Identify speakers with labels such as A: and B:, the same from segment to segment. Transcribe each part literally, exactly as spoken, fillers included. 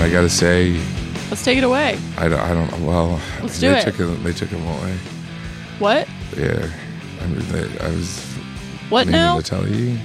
A: I gotta say,
B: Let's take it away.
A: I don't, I don't well,
B: Let's do
A: they
B: it.
A: Took him, they took him away.
B: What?
A: Yeah. I mean, they, I was
B: What
A: meaning
B: now?
A: to tell you.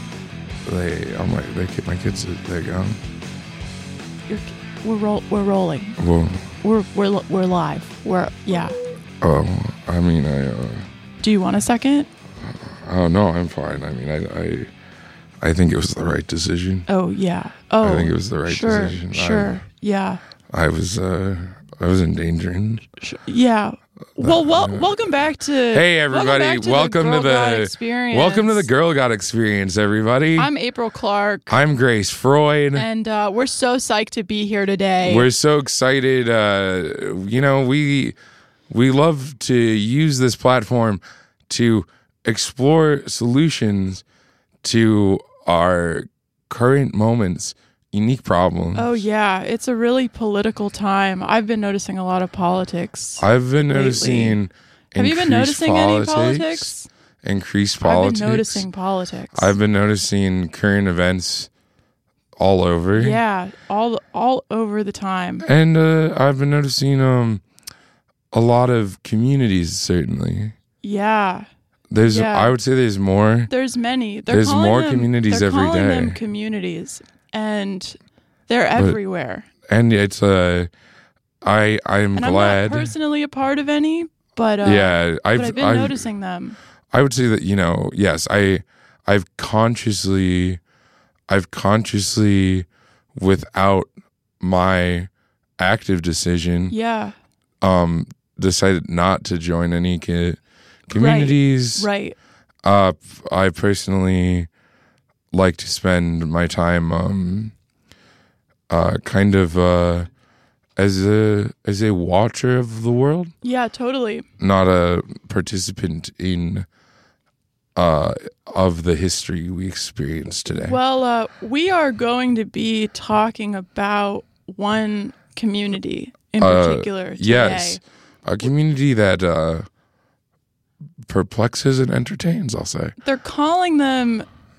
A: They, I'm like, they, my kids, they're gone.
B: You're, we're roll, we're rolling.
A: Well,
B: We're we're we're live. We're yeah.
A: oh, I mean, I, uh,
B: Do you want a second?
A: oh no, I'm fine. I mean, I, I, I think it was the right decision.
B: Oh yeah. Oh,
A: I think it was the right
B: sure,
A: decision.
B: Sure. yeah.
A: I, I was, uh, I was endangering.
B: Sh- yeah. Well, well, welcome back to.
A: Hey everybody!
B: Welcome, back to
A: welcome
B: the, Girl
A: to
B: God
A: the
B: experience.
A: welcome to the Girl God Experience, everybody.
B: I'm April Clark,
A: I'm Grace Freud.
B: and uh, we're so psyched to be here today.
A: We're so excited. Uh, you know, we we love to use this platform to explore solutions to our current moments, unique problems.
B: Oh yeah, it's a really political time. I've been noticing a lot of politics.
A: I've been
B: lately.
A: noticing.
B: Have you been noticing
A: politics,
B: any politics?
A: Increased politics.
B: I've been noticing politics.
A: I've been noticing current events all over.
B: Yeah, all all over the time.
A: And uh, I've been noticing um a lot of communities, certainly.
B: Yeah.
A: There's
B: Yeah.
A: I would say there's more.
B: There's many. They're
A: There's
B: calling
A: more
B: them-
A: communities
B: they're
A: every
B: calling
A: day.
B: them communities, and they're everywhere.
A: And it's uh I I'm
B: And
A: glad.
B: I'm not personally a part of any, but uh,
A: yeah, I've
B: but I've been
A: I've-
B: noticing them.
A: I would say that, you know, yes, I I've consciously I've consciously without my active decision
B: Yeah,
A: um decided not to join any co- communities.
B: right.
A: Uh, I personally like to spend my time, um, uh, kind of uh, as a as a watcher of the world,
B: Yeah, totally.
A: not a participant in uh, of the history we experience today.
B: Well, uh, we are going to be talking about one community in
A: Uh,
B: particular today.
A: yes, a community that uh, perplexes and entertains. I'll say
B: They're calling them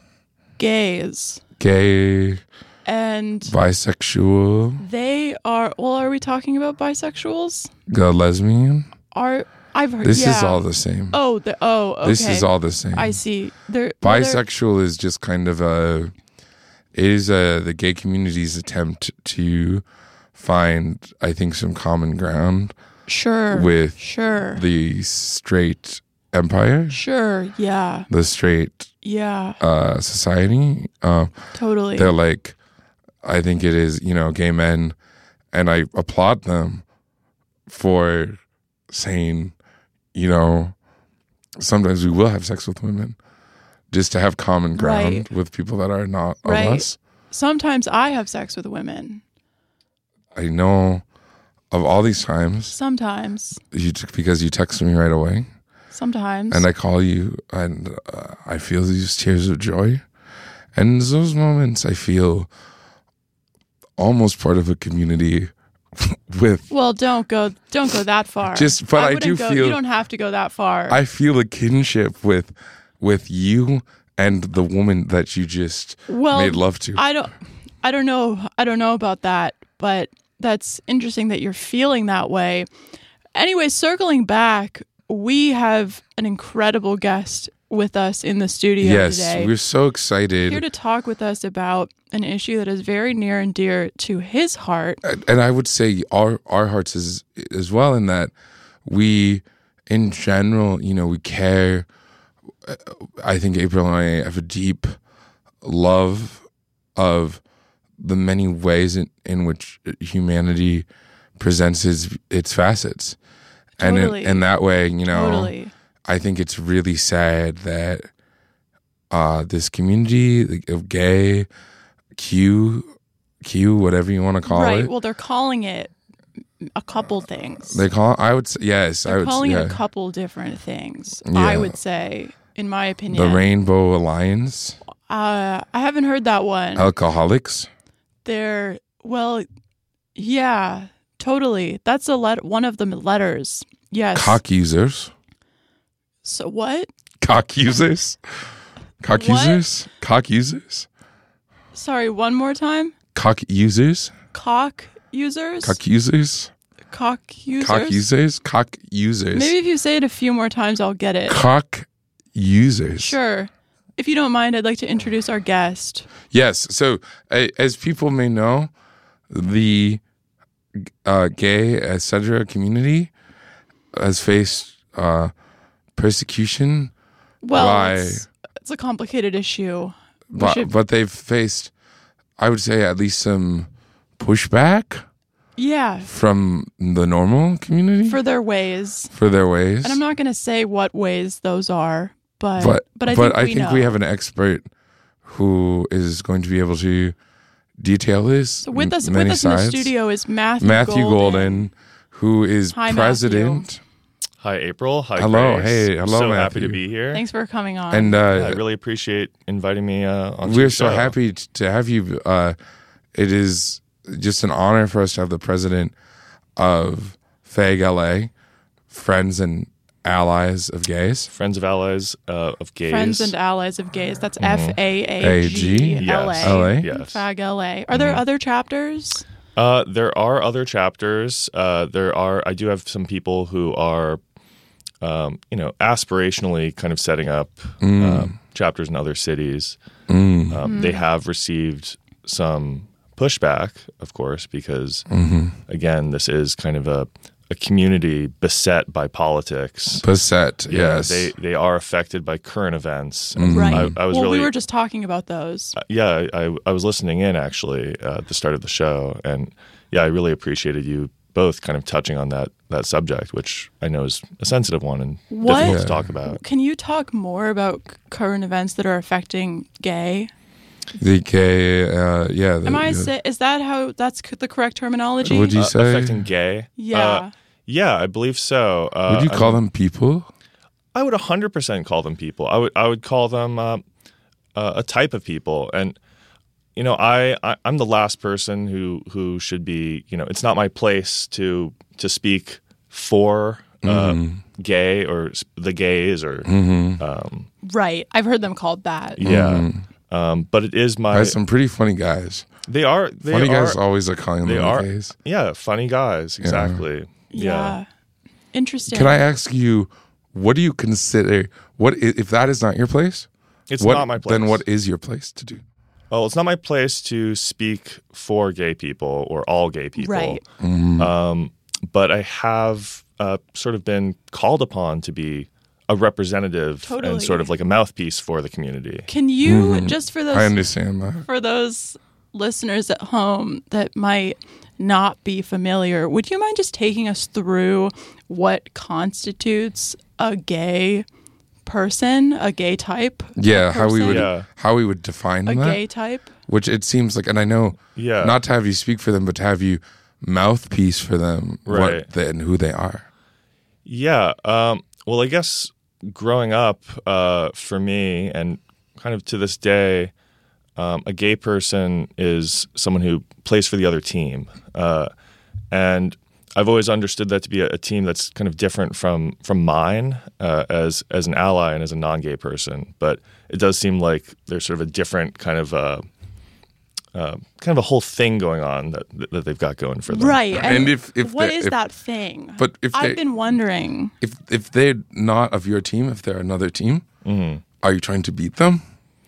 B: gays,
A: gay,
B: and
A: bisexual,
B: they are. Well, are we talking about bisexuals?
A: uh, lesbian.
B: Are I've heard.
A: This
B: yeah.
A: is all the same.
B: Oh, the, oh, okay.
A: This is all the same.
B: I see. They're well, they're-
A: Bisexual is just kind of a, it is a, the gay community's attempt to find, I think, some common ground
B: Sure.
A: with
B: sure.
A: the straight empire,
B: Sure. Yeah.
A: the straight
B: Yeah.
A: uh, society. Uh,
B: Totally.
A: they're like, I think it is, you know, gay men, and I applaud them for saying, you know, sometimes we will have sex with women just to have common ground
B: Right.
A: with people that are not of
B: Right.
A: us.
B: Sometimes I have sex with women.
A: I know of all these times
B: Sometimes.
A: you because you text me right away
B: Sometimes.
A: and I call you and uh, I feel these tears of joy, and in those moments I feel almost part of a community with.
B: Well, don't go. Don't go that far.
A: Just- but I
B: wouldn't
A: do
B: go,
A: feel-
B: you don't have to go that far.
A: I feel a kinship with with you and the woman that you just
B: well,
A: made love to.
B: I don't. I don't know. I don't know about that, but that's interesting that you're feeling that way. Anyway, circling back, we have an incredible guest with us in the studio
A: yes,
B: today.
A: we're so excited.
B: Here to talk with us about an issue that is very near and dear to his heart.
A: And I would say our our hearts as as well, in that we, in general, you know, we care. I think April and I have a deep love of the many ways in, in which humanity presents its, its facets.
B: Totally.
A: And in, in that way, you know,
B: Totally.
A: I think it's really sad that uh, this community of gay, Q, Q, whatever you want to call
B: Right.
A: it.
B: Well, they're calling it a couple things.
A: They call. I would say yes. I
B: They're
A: would.
B: calling
A: yeah.
B: it a couple different things.
A: Yeah.
B: I would say, in my opinion.
A: The Rainbow Alliance,
B: Uh, I haven't heard that one.
A: alcoholics.
B: They're well, yeah, totally. That's a let one of the letters. Yes.
A: Cock users.
B: So what?
A: Cock users. Cock
B: What?
A: users. Cock users.
B: Sorry, one more time.
A: Cock users.
B: Cock users?
A: Cock users?
B: Cock users?
A: Cock users? Cock users.
B: Maybe if you say it a few more times, I'll get it.
A: Cock users.
B: Sure. If you don't mind, I'd like to introduce our guest.
A: Yes. So, uh, as people may know, the uh, gay, et cetera community has faced uh, persecution.
B: Well,
A: by,
B: it's, it's a complicated issue. We
A: but,
B: should-
A: but they've faced, I would say, at least some pushback
B: Yeah,
A: from the normal community
B: for their ways.
A: for their ways.
B: And I'm not going to say what ways those are, but
A: but
B: but I
A: but
B: think,
A: I
B: we,
A: think
B: know.
A: we have an expert who is going to be able to detail this.
B: So with
A: m-
B: us with
A: many
B: us in the
A: sides.
B: studio is Matthew
A: Matthew
B: Golden.
A: Golden, who is
B: Hi,
A: president.
C: Hi, April. Hi,
A: Hello.
C: Grace.
A: Hey, hello,
C: So
A: Matthew.
C: happy to be here.
B: Thanks for coming on.
A: And uh,
C: Yeah, I really appreciate inviting me uh, on.
A: we're so happy t- to have you. Uh, it is just an honor for us to have the president of F A G L A, Friends and Allies of Gays.
C: Friends of Allies uh, of Gays.
B: Friends and Allies of Gays. That's F A
A: A
B: A
A: G?
B: G L
C: Yes.
A: L A?
B: A.
C: Yes.
B: F A G L A. Are there other chapters?
C: Uh, there are other chapters. Uh, there are. I do have some people who are, um, you know, aspirationally kind of setting up um, chapters in other cities.
A: Mm.
C: Um, They have received some pushback, of course, because
A: Mm-hmm.
C: again, this is kind of a, a community beset by politics.
A: Beset,
C: Yeah,
A: yes.
C: they they are affected by current events.
A: Mm-hmm.
C: And
B: Right.
C: I, I was
B: well,
C: really
B: we were just talking about those.
C: Uh, yeah, I, I I was listening in actually uh, at the start of the show, and yeah, I really appreciated you both kind of touching on that that subject, which I know is a sensitive one and
B: What-
C: difficult
A: Yeah.
C: to talk about.
B: Can you talk more about c- current events that are affecting gay?
A: The gay, uh, yeah. The,
B: Am I
A: the-
B: say is that how that's c- the correct terminology?
A: Would you
C: Uh,
A: say?
C: affecting gay?
B: Yeah.
C: Uh, yeah, I believe so. Uh,
A: Would you
C: I
A: call
C: mean,
A: them people?
C: I would one hundred percent call them people. I would I would call them uh, uh, a type of people, and you know, I, I I'm the last person who who should be. You know, it's not my place to to speak for uh,
A: Mm-hmm.
C: gay or s- the gays or um,
B: Right. I've heard them called that.
C: yeah. Um, but it is my.
A: By some pretty funny guys.
C: They are. They
A: funny
C: are.
A: guys always are calling
C: They
A: them
C: are.
A: gays.
C: Yeah, funny guys. Exactly.
B: Yeah. Interesting.
A: Can I ask you, what do you consider, what i- if that is not your place?
C: It's
A: what,
C: not my place.
A: Then what is your place to do?
C: Well, it's not my place to speak for gay people or all gay people.
B: Right.
C: Um, but I have uh, sort of been called upon to be a representative
B: Totally.
C: and sort of like a mouthpiece for the community.
B: Can you just for those
A: I understand that.
B: for those listeners at home that might not be familiar, would you mind just taking us through what constitutes a gay person, a gay type?
A: Yeah, how we
B: person?
A: would
C: Yeah.
A: how we would define
B: A
A: that.
B: gay type?
A: Which it seems like, and I know,
C: Yeah.
A: not to have you speak for them, but to have you mouthpiece for them,
C: Right.
A: what they, and who they are.
C: Yeah. Um, well, I guess growing up uh, for me and kind of to this day, um, a gay person is someone who plays for the other team. Uh, and I've always understood that to be a, a team that's kind of different from from mine uh, as as an ally and as a non-gay person. But it does seem like there's sort of a different kind of uh, uh, kind of a whole thing going on that that they've got going for them.
B: Right. And,
A: And if- if
B: what
A: they-
B: is
A: if-
B: that thing?
A: But if they,
B: I've been wondering.
A: if if they're not of your team, if they're another team,
C: Mm-hmm.
A: are you trying to beat them?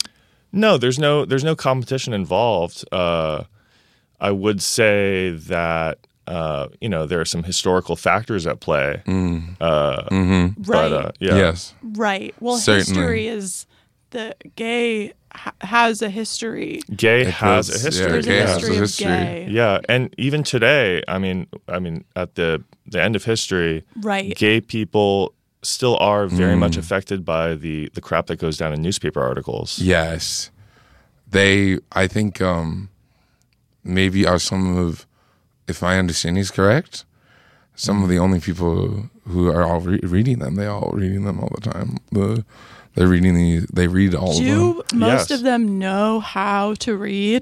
C: No, there's no there's no competition involved. Uh, I would say that uh, you know there are some historical factors at play. Uh,
B: Right.
C: But uh, yeah,
A: Yes.
B: Right. Well,
A: Certainly.
B: history is the gay ha- has a history.
C: gay
A: It
C: has
A: goes-
C: a history.
A: yeah,
B: There's
A: gay
B: a
A: has a
B: history of
A: history.
B: gay.
C: Yeah, and even today, I mean, I mean, at the the end of history,
B: Right.
C: gay people still are very
A: Mm.
C: much affected by the the crap that goes down in newspaper articles.
A: Yes. They, I think, um, maybe are some of, if my understanding is correct, some of the only people who are all re- reading them. They all reading them all the time. The, they're reading the. They read all of them.
B: Do most
C: Yes.
B: of them know how to read?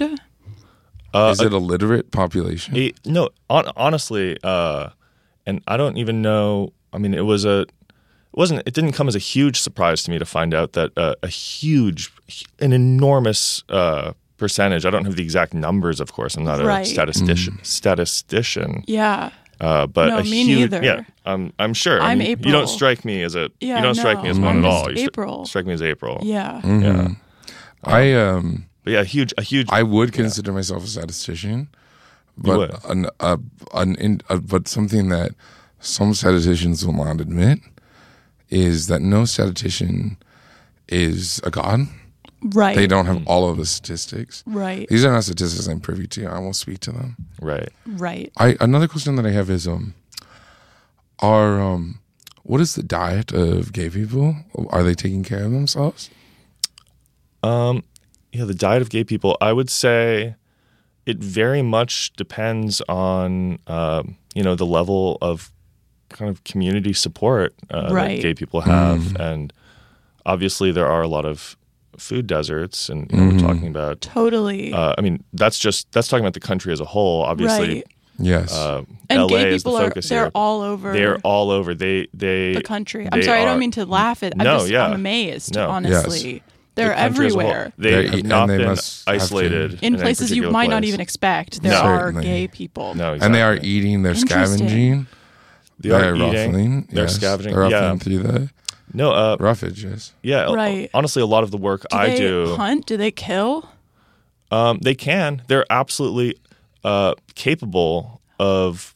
C: Uh,
A: Is it a literate population?
C: It- no, on, honestly, uh, and I don't even know. I mean, it was a, it wasn't. It didn't come as a huge surprise to me to find out that uh, a huge, an enormous uh, percentage. I don't have the exact numbers, of course. I'm not a
B: Right.
C: statistician.
A: Mm.
C: Statistician.
B: Yeah.
C: Uh, but
B: No,
C: a
B: me
C: huge,
B: neither.
C: Yeah, um, I'm sure. I
B: I'm
C: mean,
B: April.
C: You don't strike me as a.
B: Yeah,
C: you don't strike
B: no,
C: me as one
B: I'm
C: at
B: just
C: all. You stri-
B: April.
C: strike me as April.
B: Yeah.
A: Mhm.
C: Yeah.
A: I um
C: But yeah, a huge, a huge.
A: I would consider myself a statistician,
C: You would.
A: but an, a, an in, a, but something that some statisticians will not admit is that no statistician is a god.
B: Right.
A: They don't have all of the statistics.
B: Right.
A: These are not statistics I'm privy to. I won't speak to them.
C: right.
B: Right.
A: I another question that I have is um are um what is the diet of gay people? Are they taking care of themselves?
C: Um, yeah, the diet of gay people. I would say it very much depends on um, you know the level of kind of community support uh,
B: Right.
C: that gay people have,
A: Mm.
C: and obviously there are a lot of food deserts, and you know,
A: Mhm.
C: we're talking about.
B: Totally.
C: Uh, I mean, that's just that's talking about the country as a whole. Obviously,
B: right.
A: Yes.
C: uh,
B: And
C: L A
B: gay
C: is the
B: people are
C: focus
B: they're
C: here.
B: all over
C: They're all over. They they
B: the country. I'm
C: they
B: sorry, I
C: are-
B: don't mean to laugh at I'm
C: No,
B: just
C: yeah.
B: I'm amazed,
C: No.
B: honestly.
C: the
B: They're
C: country as a whole.
B: everywhere.
C: They
A: They're
C: have
A: e- and
C: not
A: they
C: been
A: must have to-
C: isolated
B: In
C: any
B: places you
C: particular
B: might not
C: place.
B: even expect, there
C: No.
B: are
A: Certainly.
B: gay people.
C: No, exactly.
A: And they are eating, they're
B: Interesting.
A: scavenging.
C: They are
A: they're
C: eating,
A: ruffling.
C: they're
A: yes.
C: scavenging,
A: They're
C: yeah.
A: ruffling through the
C: No, uh,
A: roughage, yes.
C: yeah.
B: Right.
C: Honestly, a lot of the work
B: Do
C: I
B: they
C: do,
B: hunt? Do they kill?
C: um, they can. They're absolutely uh, capable of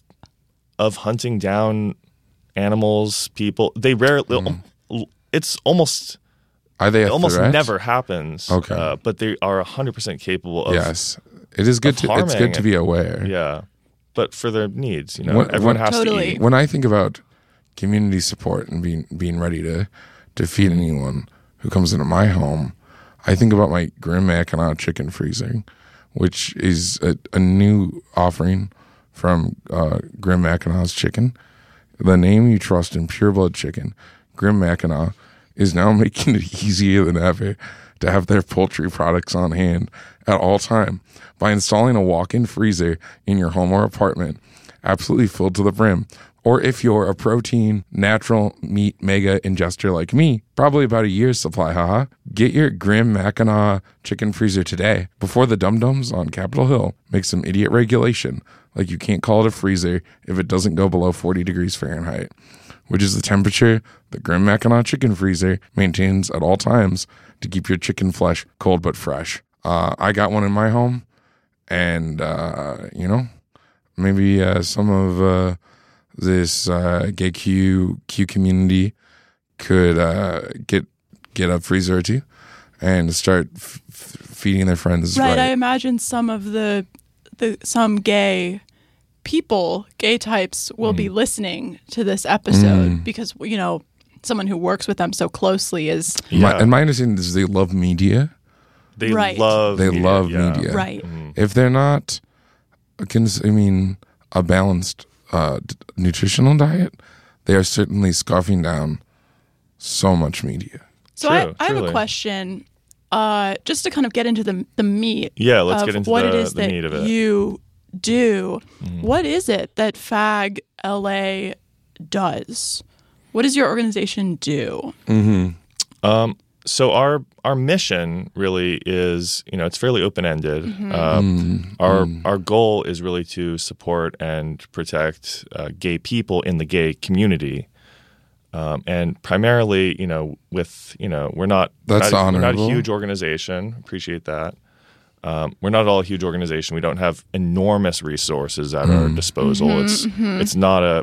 C: of hunting down animals, people. They rarely.
A: Mm.
C: It's almost
A: Are they a
C: it almost
A: threat?
C: never happens.
A: Okay.
C: uh, but they are one hundred percent capable of.
A: Yes. It is good
C: of
A: to it's good
C: harming.
A: to be aware.
C: Yeah, but for their needs, you know,
A: What-
C: everyone
A: what-
C: has
B: Totally.
C: to eat.
A: When I think about community support and being being ready to to feed anyone who comes into my home, I think about my Grim Mackinac chicken freezer, which is a, a new offering from uh, Grim Mackinac's Chicken. The name you trust in pureblood chicken, Grim Mackinac, is now making it easier than ever to have their poultry products on hand at all time by installing a walk-in freezer in your home or apartment, absolutely filled to the brim. Or if you're a protein, natural meat mega ingester like me, probably about a year's supply, haha. Get your Grim Mackinac chicken freezer today before the dum-dums on Capitol Hill make some idiot regulation like you can't call it a freezer if it doesn't go below forty degrees Fahrenheit, which is the temperature the Grim Mackinac chicken freezer maintains at all times to keep your chicken flesh cold but fresh. Uh, I got one in my home, and, uh, you know, maybe uh, some of... Uh, this uh, gay Q Q community could uh, get get a freezer or two and start f- f- feeding their friends.
B: Right.
A: Right.
B: I imagine some of the the some gay people, gay types, will
C: Mm.
B: be listening to this episode
A: Mm.
B: because you know someone who works with them so closely is
A: My,
C: Yeah.
A: and my understanding is they love media.
C: They
B: Right.
C: love.
A: They
C: media,
A: love
C: yeah.
A: media.
B: right.
A: If they're not, a cons- I mean, a balanced uh, d- nutritional diet, they are certainly scarfing down so much media.
B: So I,
C: True,
B: I have a
C: truly.
B: question, uh, just to kind of get into the the meat.
C: Yeah, let's
B: of
C: get into
B: what
C: the,
B: it is
C: the
B: that
C: meat of it.
B: you do.
C: Mm.
B: What is it that Fag L A does? What does your organization do?
C: Um, so our our mission really is, you know, it's fairly open ended.
B: Mm-hmm.
C: Um, our our goal is really to support and protect uh, gay people in the gay community, um, and primarily, you know, with you know, we're not
A: That's
C: we're not, we're not a
A: honorable.
C: huge organization. Appreciate that. Um, we're not at all a huge organization. We don't have enormous resources at our disposal. It's it's not a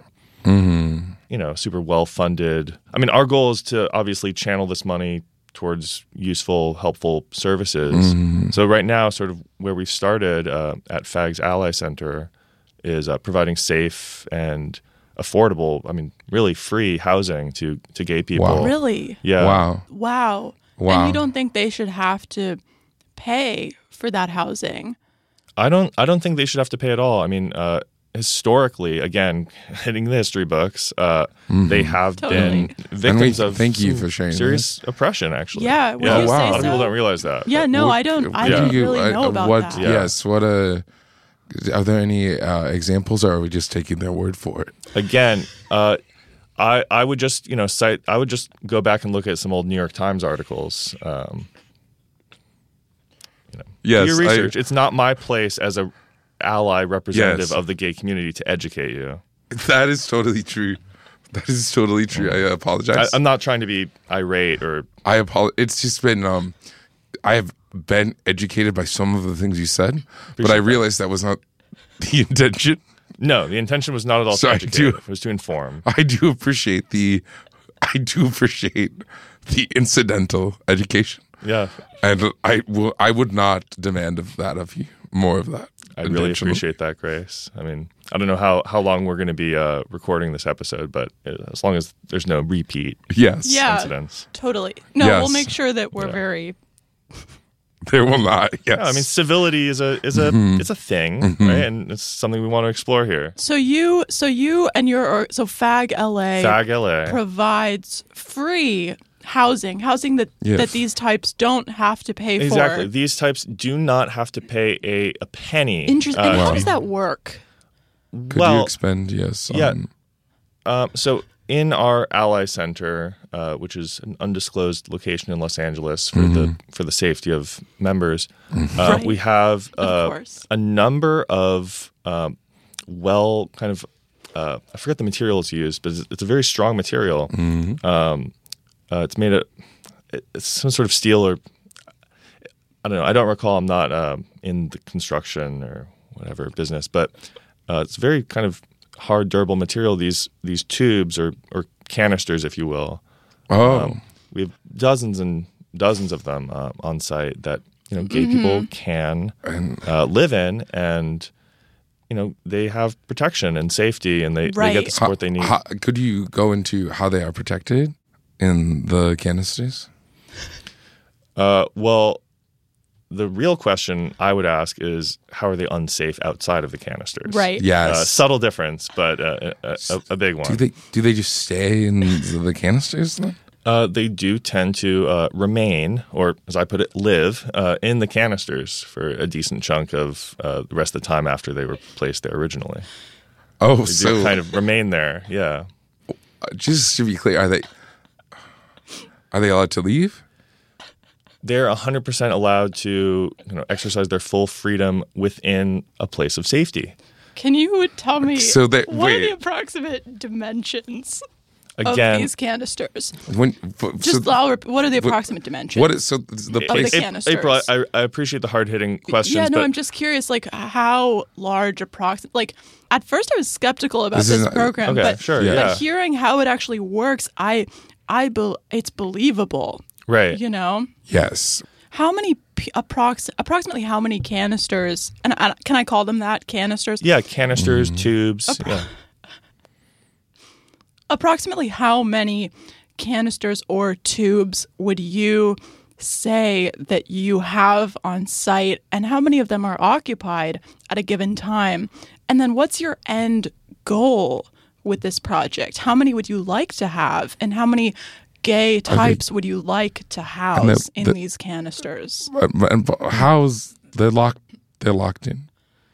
C: you know super well funded. I mean, our goal is to obviously channel this money towards useful, helpful services. So right now, sort of where we've started uh, at Fag's Ally Center is uh, providing safe and affordable, I mean, really free housing to to gay people.
A: Wow.
B: Really?
C: Yeah.
A: Wow.
B: Wow.
A: Wow.
B: And you don't think they should have to pay for that housing?
C: I don't. I don't think they should have to pay at all. I mean, uh, historically, again, hitting the history books, uh, they have
B: Totally.
C: been victims
A: we
C: of
A: thank you
C: some
A: for sharing
C: serious oppression. Actually,
B: Yeah, would
C: yeah.
B: you
C: a
A: say
C: lot of
B: so?
C: people don't realize that.
B: Yeah,
C: but-
B: no,
A: What-
B: I don't. I
A: what
B: didn't
A: do you-
B: really
A: uh,
B: know about
A: what,
B: that.
C: Yeah.
A: Yes. What a. Are there any uh, examples, or are we just taking their word for it?
C: Again, uh, I I would just you know cite. I would just go back and look at some old New York Times articles. Um,
A: Yes,
C: do your research.
A: I,
C: it's not my place as a ally representative
A: Yes.
C: of the gay community to educate you.
A: that is totally true. That is totally true. I apologize.
C: I, I'm not trying to be irate or
A: I apologize. It's just been, um, I have been educated by some of the things you said, but I realized that was not the intention.
C: no. The intention was not at all
A: So
C: to
A: I
C: educate.
A: do-
C: It was to inform.
A: I do appreciate the, I do appreciate the incidental education,
C: Yeah,
A: and I will. I would not demand of that of you. More of that.
C: I really
A: intentionally.
C: appreciate that, Grace. I mean, I don't know how, how long we're going to be uh, recording this episode, but as long as there's no repeat
A: Yes.
B: Yeah.
C: incidents.
B: Totally. No,
A: Yes.
B: we'll make sure that we're
C: Yeah.
B: very.
A: There will not. Yes.
C: Yeah, I mean, civility is a is a
A: Mm-hmm.
C: it's a thing, right? And it's something we want to explore here.
B: So you, so you, and your or- so Fag L A
C: Fag L A.
B: provides free housing, housing that
A: Yes.
B: that these types don't have to pay
C: Exactly.
B: for.
C: These types do not have to pay a, a penny.
B: Interesting.
C: Uh,
B: and how
A: Wow.
B: does that work?
A: Could
C: well,
A: you expend? Yes.
C: yeah.
A: on-
C: Um, so in our Ally Center, uh, which is an undisclosed location in Los Angeles for the for the safety of members, uh,
B: Right.
C: we have
B: Of
C: uh,
B: course.
C: a number of um, well, kind of uh, I forget the material it's used, but it's, it's a very strong material. Um, uh, it's made of it's some sort of steel or I don't know. I don't recall. I'm not um, in the construction or whatever business, but uh, it's very kind of hard, durable material. These these tubes or or canisters, if you will.
A: Oh.
C: Um, we have dozens and dozens of them uh, on site that you know gay people can
A: and
C: uh, live in, and you know they have protection and safety, and they, they get the
B: Right.
C: support they need.
A: How, could you go into how they are protected in the canisters?
C: Uh, well, the real question I would ask is how are they unsafe outside of the canisters?
B: Right.
A: Yes.
C: Uh, subtle difference, but uh, a, a, a big one.
A: Do they do they just stay in the, the canisters? Then?
C: Uh, they do tend to uh, remain, or as I put it, live uh, in the canisters for a decent chunk of uh, the rest of the time after they were placed there originally.
A: Oh,
C: They
A: so
C: do kind of remain there. Yeah.
A: just to be clear, are they are they allowed to leave?
C: They're one hundred percent allowed to you know, exercise their full freedom within a place of safety.
B: Can you tell me
A: So they-
B: what are the
A: wait.
B: approximate dimensions
C: Again,
B: of these canisters?
A: When but-
B: Just
A: so
B: I'll rep- what are the approximate dimensions?
A: what is so the
B: Of
A: place?
B: the
C: Ap-
B: canisters.
C: April, I, I appreciate the hard-hitting questions,
B: yeah, no,
C: but
B: I'm just curious, like how large approximate? Like at first, I was skeptical about
A: This
B: this,
A: is not-
B: program,
C: okay,
B: but,
C: sure,
A: Yeah.
C: yeah,
B: but hearing how it actually works, I, I, bel it's believable.
C: right.
B: You know,
A: Yes.
B: how many p- approx- approximately how many canisters? And I, can I call them that canisters?
C: Yeah, canisters,
A: Mm-hmm.
C: tubes. Yeah.
B: Approximately how many canisters or tubes would you say that you have on site, and how many of them are occupied at a given time? And then what's your end goal with this project? How many would you like to have, and how many gay types would you like to house in
A: the-
B: these canisters?
A: But, but, but how's they're locked? They're locked in.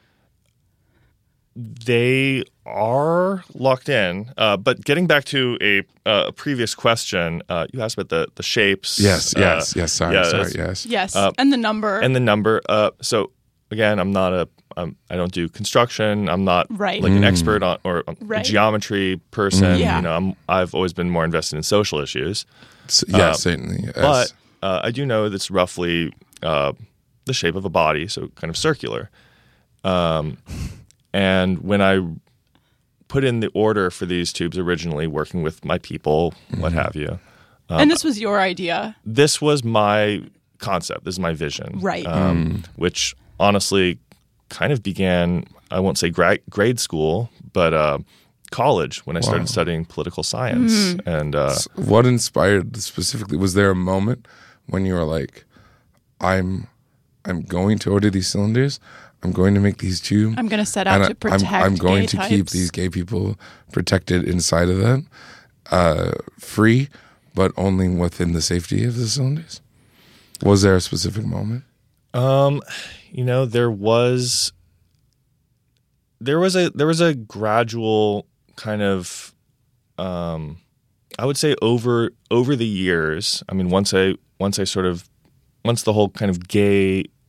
C: They are locked in. Uh, but getting back to a, uh, a previous question, uh, you asked about the, the shapes.
A: Yes.
C: uh,
A: Yes. yes. Sorry.
C: yeah,
A: sorry.
C: that's-
A: Yes.
B: Yes,
C: Uh,
B: and the number.
C: And the number. Uh, so again, I'm not a. Um, I don't do construction. I'm not
B: Right.
C: like an expert on or a
B: Right.
C: geometry person.
B: Yeah.
C: You know, I'm, I've always been more invested in social issues.
A: S- yeah.
C: Uh,
A: certainly. Yes.
C: But uh, I do know that's roughly uh, the shape of a body, so kind of circular. Um, and when I put in the order for these tubes originally, working with my people, what have you,
B: and this was your idea,
C: this was my concept. This is my vision.
B: Right.
C: Um, Which honestly kind of began, I won't say gra- grade school, but uh, college when I
A: Wow.
C: started studying political science. And uh,
A: S- what inspired specifically? Was there a moment when you were like, "I'm, I'm going to order these cylinders. I'm going to make these tubes.
B: I'm going to set out
A: and
B: to
A: I-
B: protect
A: I'm, I'm going
B: gay
A: to
B: types.
A: keep these gay people protected inside of them, uh, free, but only within the safety of the cylinders." Was there a specific moment?
C: Um, you know, there was there was a there was a gradual kind of um I would say over over the years. I mean, once I once I sort of once the whole kind of gay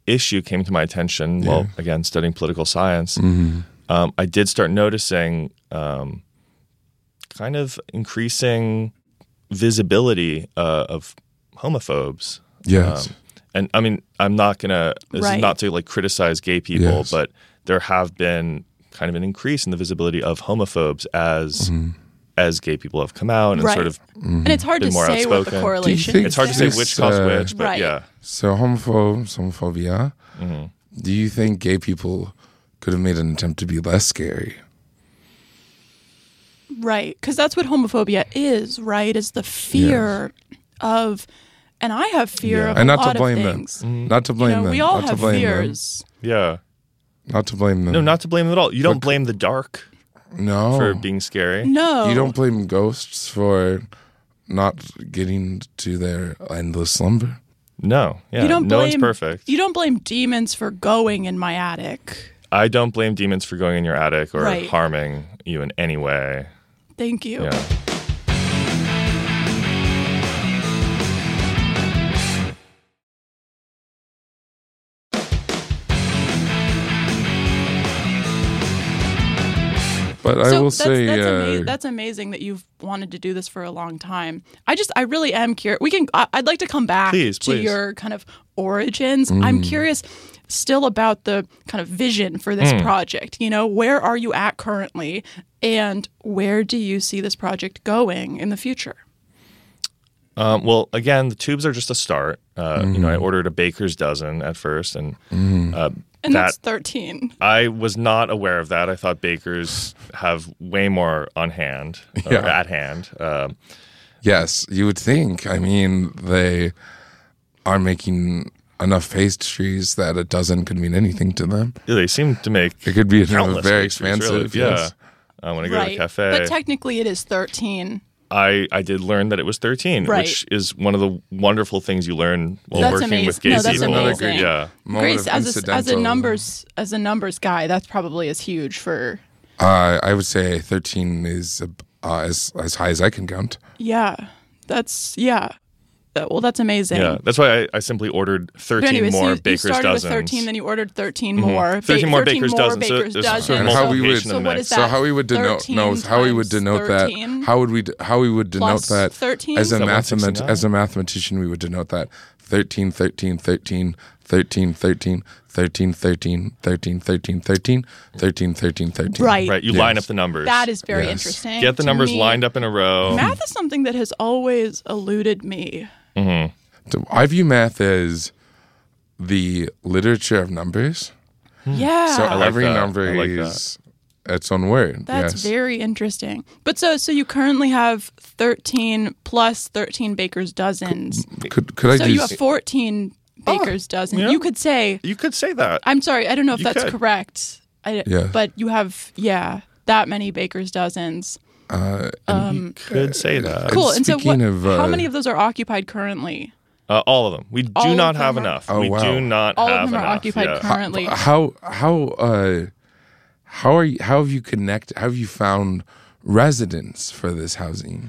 C: issue came to my attention, well,
A: Yeah.
C: again, studying political science,
A: Mm-hmm.
C: um, I did start noticing um, kind of increasing visibility uh, of homophobes.
A: Yes.
C: Um, and I mean, I'm not gonna. This
B: Right.
C: is not to like criticize gay people,
A: Yes.
C: but there have been kind of an increase in the visibility of homophobes as
A: Mm-hmm.
C: as gay people have come out and
B: Right.
C: sort of.
B: And it's hard
C: Been
B: to
C: more
B: say what the
C: outspoken.
B: correlation
A: Do you think
C: It's hard to say
A: This,
C: which caused
A: uh,
C: which, but
B: Right.
C: yeah.
A: So homophobes, homophobia.
C: Mm-hmm.
A: Do you think gay people could have made an attempt to be less scary?
B: Right. Because that's what homophobia is, right? Is the fear of, and I have fear
C: Yeah.
B: of
A: And
B: a
A: not to
B: lot
A: blame
B: of
A: them.
B: things.
A: Not to
B: You
A: blame
B: know,
A: them.
B: we all
A: not
B: have
A: to blame
B: fears.
C: Yeah.
A: Them. Not to blame them.
C: No, not to blame them at all. You don't blame the dark
A: No.
C: for being scary.
B: No.
A: You don't blame ghosts for not getting to their endless slumber.
C: No. Yeah.
B: You don't
C: no
B: blame,
C: one's perfect.
B: You don't blame demons for going in my attic.
C: I don't blame demons for going in your attic or
B: Right.
C: harming you in any way.
B: Thank you.
C: Yeah.
A: But I
B: So
A: will
B: that's,
A: say,
B: that's,
A: uh,
B: ama- that's amazing that you've wanted to do this for a long time. I just, I really am curious. We can, I, I'd like to come back
C: Please,
B: to
C: please.
B: your kind of origins. I'm
A: Mm.
B: curious still about the kind of vision for this
C: Mm.
B: project. You know, where are you at currently, and where do you see this project going in the future?
C: Um, well, again, the tubes are just a start. Uh, You know, I
A: Mm-hmm.
C: ordered a baker's dozen at first, and uh,
B: And
C: that
B: that's thirteen.
C: I was not aware of that. I thought bakers have way more on hand or
A: Yeah.
C: at hand. Um,
A: yes, you would think. I mean, they are making enough pastries that a dozen could mean anything to them.
C: they seem to make
A: It could be you know,
C: countless
A: very
C: pastries,
A: expensive.
C: really.
A: Yes.
C: Yeah. Uh, when I go to
B: Right.
C: the cafe,
B: But technically it is thirteen.
C: I, I did learn that it was thirteen,
B: Right.
C: which is one of the wonderful things you learn while
B: That's
C: working
B: amazing.
C: with gay
B: No, that's
C: people.
B: amazing.
C: Yeah.
A: Moment
B: Grace,
A: of
B: as a, as a
A: incidental-
B: numbers as a numbers guy, that's probably is huge for
A: Uh, I would say thirteen is uh, as as high as I can count.
B: yeah. That's yeah. Uh, Well, that's amazing.
C: Yeah, that's why I, I simply ordered thirteen
B: But anyway, so
C: more
B: you, you
C: baker's
B: started
C: dozens.
B: with thirteen, then you ordered ththirteen more.
C: thirteen
B: Ba-
C: more
B: thirteen
C: baker's
B: more
C: dozens. So
B: baker's
C: there's
B: dozens.
A: And how we would-
C: multiplication
B: So
C: in the
B: what
C: mix.
B: is that?
A: So how we would denote
B: thirteen
A: no how we would
B: times
A: denote
B: thirteen
A: that how would we d- how we would denote
B: plus
A: that
B: thirteen?
A: as a
C: Is that
A: mathemat-
C: one sixty-nine?
A: as a mathematician we would denote that thirteen thirteen thirteen thirteen thirteen thirteen thirteen thirteen thirteen thirteen thirteen thirteen thirteen
B: Right.
C: Right, you
A: Yes.
C: line up the numbers.
B: That is very
A: Yes.
B: interesting.
C: Get the
B: to
C: numbers
B: me.
C: lined up in a row.
B: Math is something that has always eluded me.
A: So I view math as the literature of numbers.
B: Yeah.
A: So
C: I like
A: every
C: that.
A: number
C: I like
A: is its own word.
B: That's
A: yes.
B: very interesting. But so so you currently have thirteen plus thirteen baker's dozens.
A: Could could I
B: So
A: just
B: you have fourteen baker's dozens.
C: yeah.
B: You could say
C: You could say that.
B: I'm sorry, I don't know if
C: You
B: that's
C: could.
B: correct. I,
A: Yeah.
B: But you have yeah, that many baker's dozens.
A: uh,
B: Um
C: could say that.
B: cool. And so what,
A: speaking of,
B: how
A: uh,
B: many of those are occupied currently?
C: Uh, all of them. We do
B: All of
C: not
B: them
C: have
B: are-
C: enough.
A: Oh,
C: we
A: wow.
C: do not
B: All
C: have
B: of them are
C: enough.
B: occupied
C: yeah.
B: currently.
A: how how uh how are you how have you connect how have you found residents for this housing?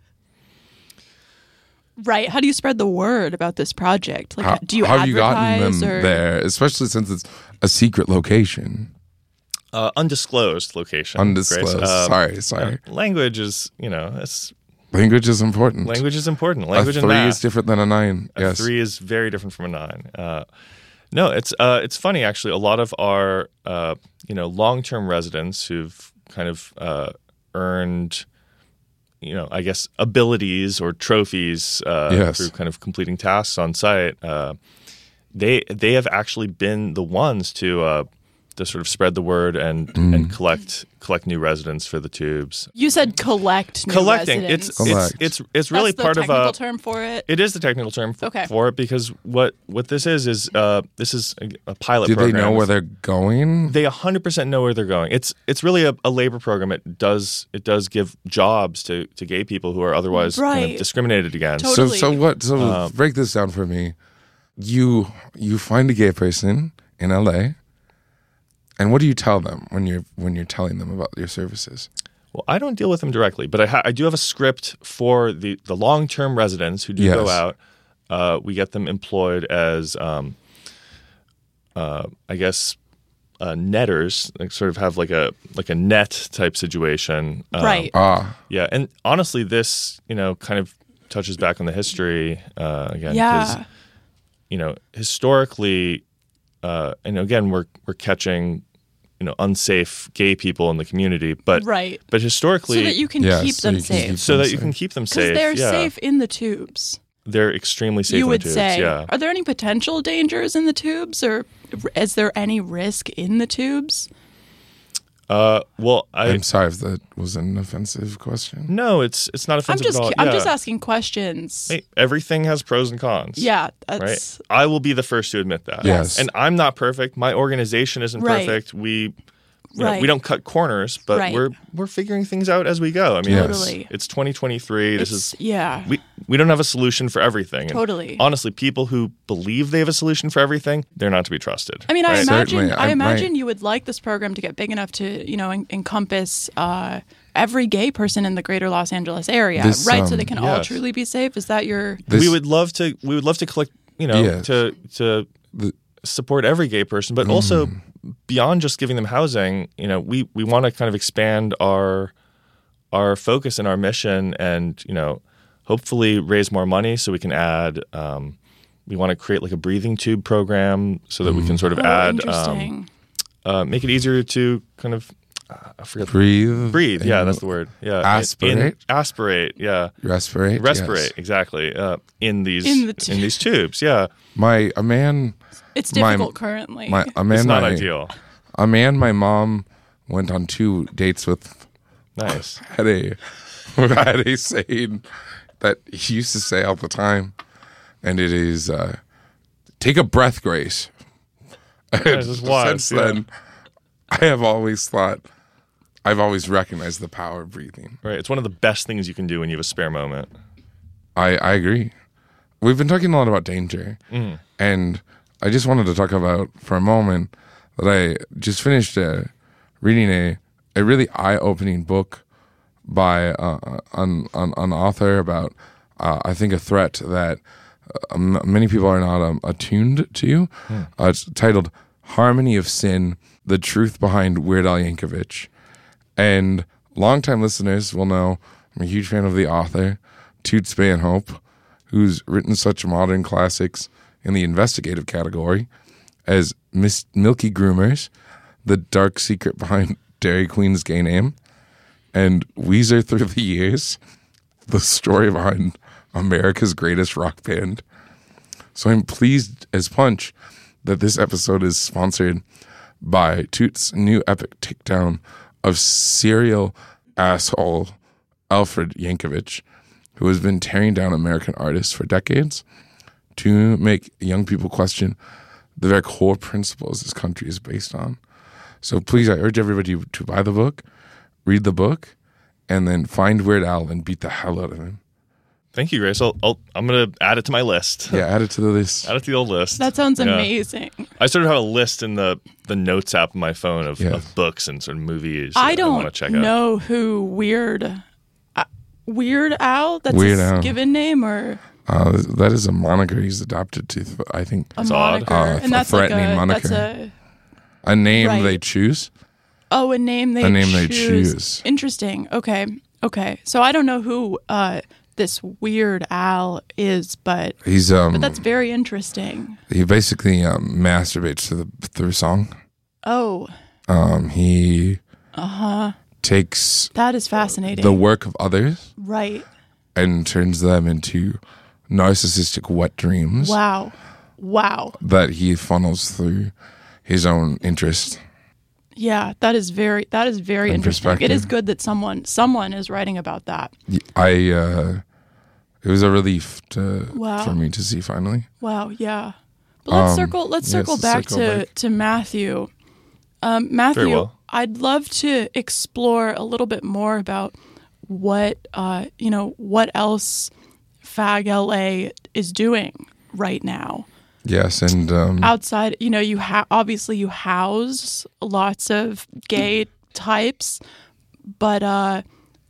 B: Right. How do you spread the word about this project? Like
A: How,
B: do you
A: how have you
B: advertise
A: gotten them
B: or
A: there, especially since it's a secret location,
C: Uh, undisclosed location.
A: undisclosed?
C: Grace. Um,
A: sorry, sorry.
C: uh, language is, you know, it's,
A: Language is important.
C: language is important. Language
A: a
C: and
A: three
C: math.
A: is different than a nine.
C: A
A: yes.
C: three is very different from a nine. Uh, no, it's uh, it's funny actually. A lot of our uh, you know long term residents who've kind of uh, earned you know I guess abilities or trophies uh,
A: Yes.
C: through kind of completing tasks on site. Uh, they they have actually been the ones to uh, to sort of spread the word and
A: Mm.
C: and collect collect new residents for the tubes.
B: you said collect new
C: Collecting
B: residents.
C: it's,
A: Collect.
C: it's it's it's really
B: That's the
C: part of
B: technical
C: a
B: term for it.
C: it is the technical term f-
B: Okay.
C: for it because what what this is is uh, this is a, a pilot
A: Do they
C: program.
A: know where they're going?
C: They one hundred percent know where they're going. It's it's really a, a labor program. It does it does give jobs to, to gay people who are otherwise kind
B: Right.
C: of discriminated against.
B: Totally.
A: So so what? So
C: Um,
A: break this down for me. You you find a gay person in L A, and what do you tell them when you're when you're telling them about your services?
C: Well, I don't deal with them directly, but I ha- I do have a script for the, the long term residents who do
A: Yes.
C: go out. Uh, we get them employed as um, uh, I guess, uh, netters, like sort of have like a like a net type situation. Um,
B: Right.
A: Ah,
C: Yeah, and honestly, this you know kind of touches back on the history uh, again. 'Cause,
B: Yeah.
C: you know, historically, uh, and again, we're we're catching you know unsafe gay people in the community, but
B: Right.
C: but historically,
B: So that you can
A: Yeah,
B: keep
A: so
B: them
A: you can
B: safe.
A: keep
C: so
A: them
C: that you
A: safe.
C: can keep them
B: Because
C: safe.
B: they're
C: yeah.
B: safe in the tubes.
C: They're extremely safe.
B: You
C: in
B: would
C: the tubes,
B: say.
C: yeah.
B: Are there any potential dangers in the tubes, or is there any risk in the tubes?
C: Uh, well, I
A: I'm sorry if that was an offensive question.
C: no, it's it's not
B: I'm
C: offensive
B: just
C: at all.
B: I'm
C: Yeah.
B: just asking questions.
C: Hey, everything has pros and cons.
B: Yeah,
C: Right.
B: that's
C: I will be the first to admit that.
A: Yes.
C: And I'm not perfect. My organization isn't
B: Right.
C: perfect. We you know,
B: Right.
C: we don't cut corners, but
B: Right.
C: we're we're figuring things out as we go. I mean,
A: Yes.
C: it's,
B: Totally.
C: it's twenty twenty-three. This
B: it's,
C: is
B: yeah,
C: we we don't have a solution for everything. And
B: totally.
C: honestly, people who believe they have a solution for everything, they're not to be trusted.
B: I mean, I
C: right?
B: imagine
A: Certainly,
B: I
A: I-
B: imagine
A: my-
B: you would like this program to get big enough to you know en- encompass uh, every gay person in the greater Los Angeles area,
A: This,
B: right? so
A: um,
B: they can all
C: yes.
B: truly be safe. Is that your
A: This-
C: we would love to we would love to collect you know
A: Yes.
C: to to
A: The-
C: support every gay person, but also beyond just giving them housing, you know, we we want to kind of expand our our focus and our mission, and you know, hopefully raise more money so we can add. Um, we want to create like a breathing tube program so that we can sort of
B: oh,
C: add, um,
B: interesting?
C: uh, make it easier to kind of uh, I forget
A: breathe.
C: breathe. Yeah,
A: and
C: that's the word. Yeah,
A: aspirate?
C: In, aspirate. Yeah,
A: Respirate.
C: respirate.
A: yes.
C: Exactly. Uh, in these
B: In the tu-
C: in these tubes. Yeah,
A: My a man,
B: It's
A: my-
B: difficult currently.
A: my a man,
C: it's not
A: my,
C: ideal.
A: a man. My mom went on two dates with.
C: Nice.
A: Had a had a saying that he used to say all the time, and it is uh, "Take a breath, Grace." And
C: this is wise,
A: since
C: yeah.
A: then, I have always thought, I've always recognized the power of breathing.
C: Right. It's one of the best things you can do when you have a spare moment.
A: I, I agree. We've been talking a lot about danger, and I just wanted to talk about for a moment that I just finished uh, reading a a really eye opening book by uh, an, an an author about uh, I think a threat that uh, m- many people are not um, attuned to. Uh, it's titled "Harmony of Sin: The Truth Behind Weird Al Yankovic," and longtime listeners will know I'm a huge fan of the author Toots Stanhope, who's written such modern classics in the investigative category as Miss Milky Groomers, The Dark Secret Behind Dairy Queen's Gay Name, and Weezer Through the Years, the story behind America's greatest rock band. So I'm pleased as punch that this episode is sponsored by Toots' new epic takedown of serial asshole Alfred Yankovic, who has been tearing down American artists for decades to make young people question the very core principles this country is based on. So please, I urge everybody to buy the book, read the book, and then find Weird Al and beat the hell out of him.
C: Thank you, Grace. I'll, I'll, I'm going to add it to my list.
A: Yeah, add it to the list.
C: Add it to the old list.
B: that sounds
C: Yeah.
B: amazing.
C: I sort of have a list in the, the notes app on my phone of,
A: Yeah.
C: of books and sort of movies
B: I
C: that I want
B: don't
C: to check out.
B: know who Weird uh, Weird Al. That's
A: Weird
B: his
A: Al.
B: given name or
A: Uh, that is a moniker he's adopted to, I think,
B: a
C: That's odd.
B: moniker,
A: Uh,
B: and
A: a
B: that's like
A: threatening
B: a
A: moniker.
B: that's a
A: a name
B: Right.
A: they choose.
B: oh a name they
A: A name
B: choose.
A: they choose.
B: Interesting. Okay, okay. So I don't know who uh, this Weird Al is, but
A: He's um
B: but that's very interesting.
A: he basically um, masturbates to the through song.
B: Oh,
A: Um, he
B: uh huh.
A: takes
B: That is fascinating.
A: the work of others
B: right.
A: and turns them into narcissistic wet dreams
B: Wow. Wow.
A: that he funnels through his own interest.
B: Yeah, that is very that is very
A: And
B: interesting. It is
A: perspective.
B: good that someone someone is writing about that.
A: I uh, it was a relief to
B: Wow.
A: for me to see finally.
B: Wow, yeah. But let's
A: Um,
B: circle let's
A: yes,
B: circle
A: let's
B: back
A: circle
B: to
A: back.
B: to Matthew. Um, Matthew,
C: Very well.
B: I'd love to explore a little bit more about what uh, you know, what else Fag L A is doing right now.
A: Yes, and um,
B: Outside, you know, you ha- obviously you house lots of gay types, but uh,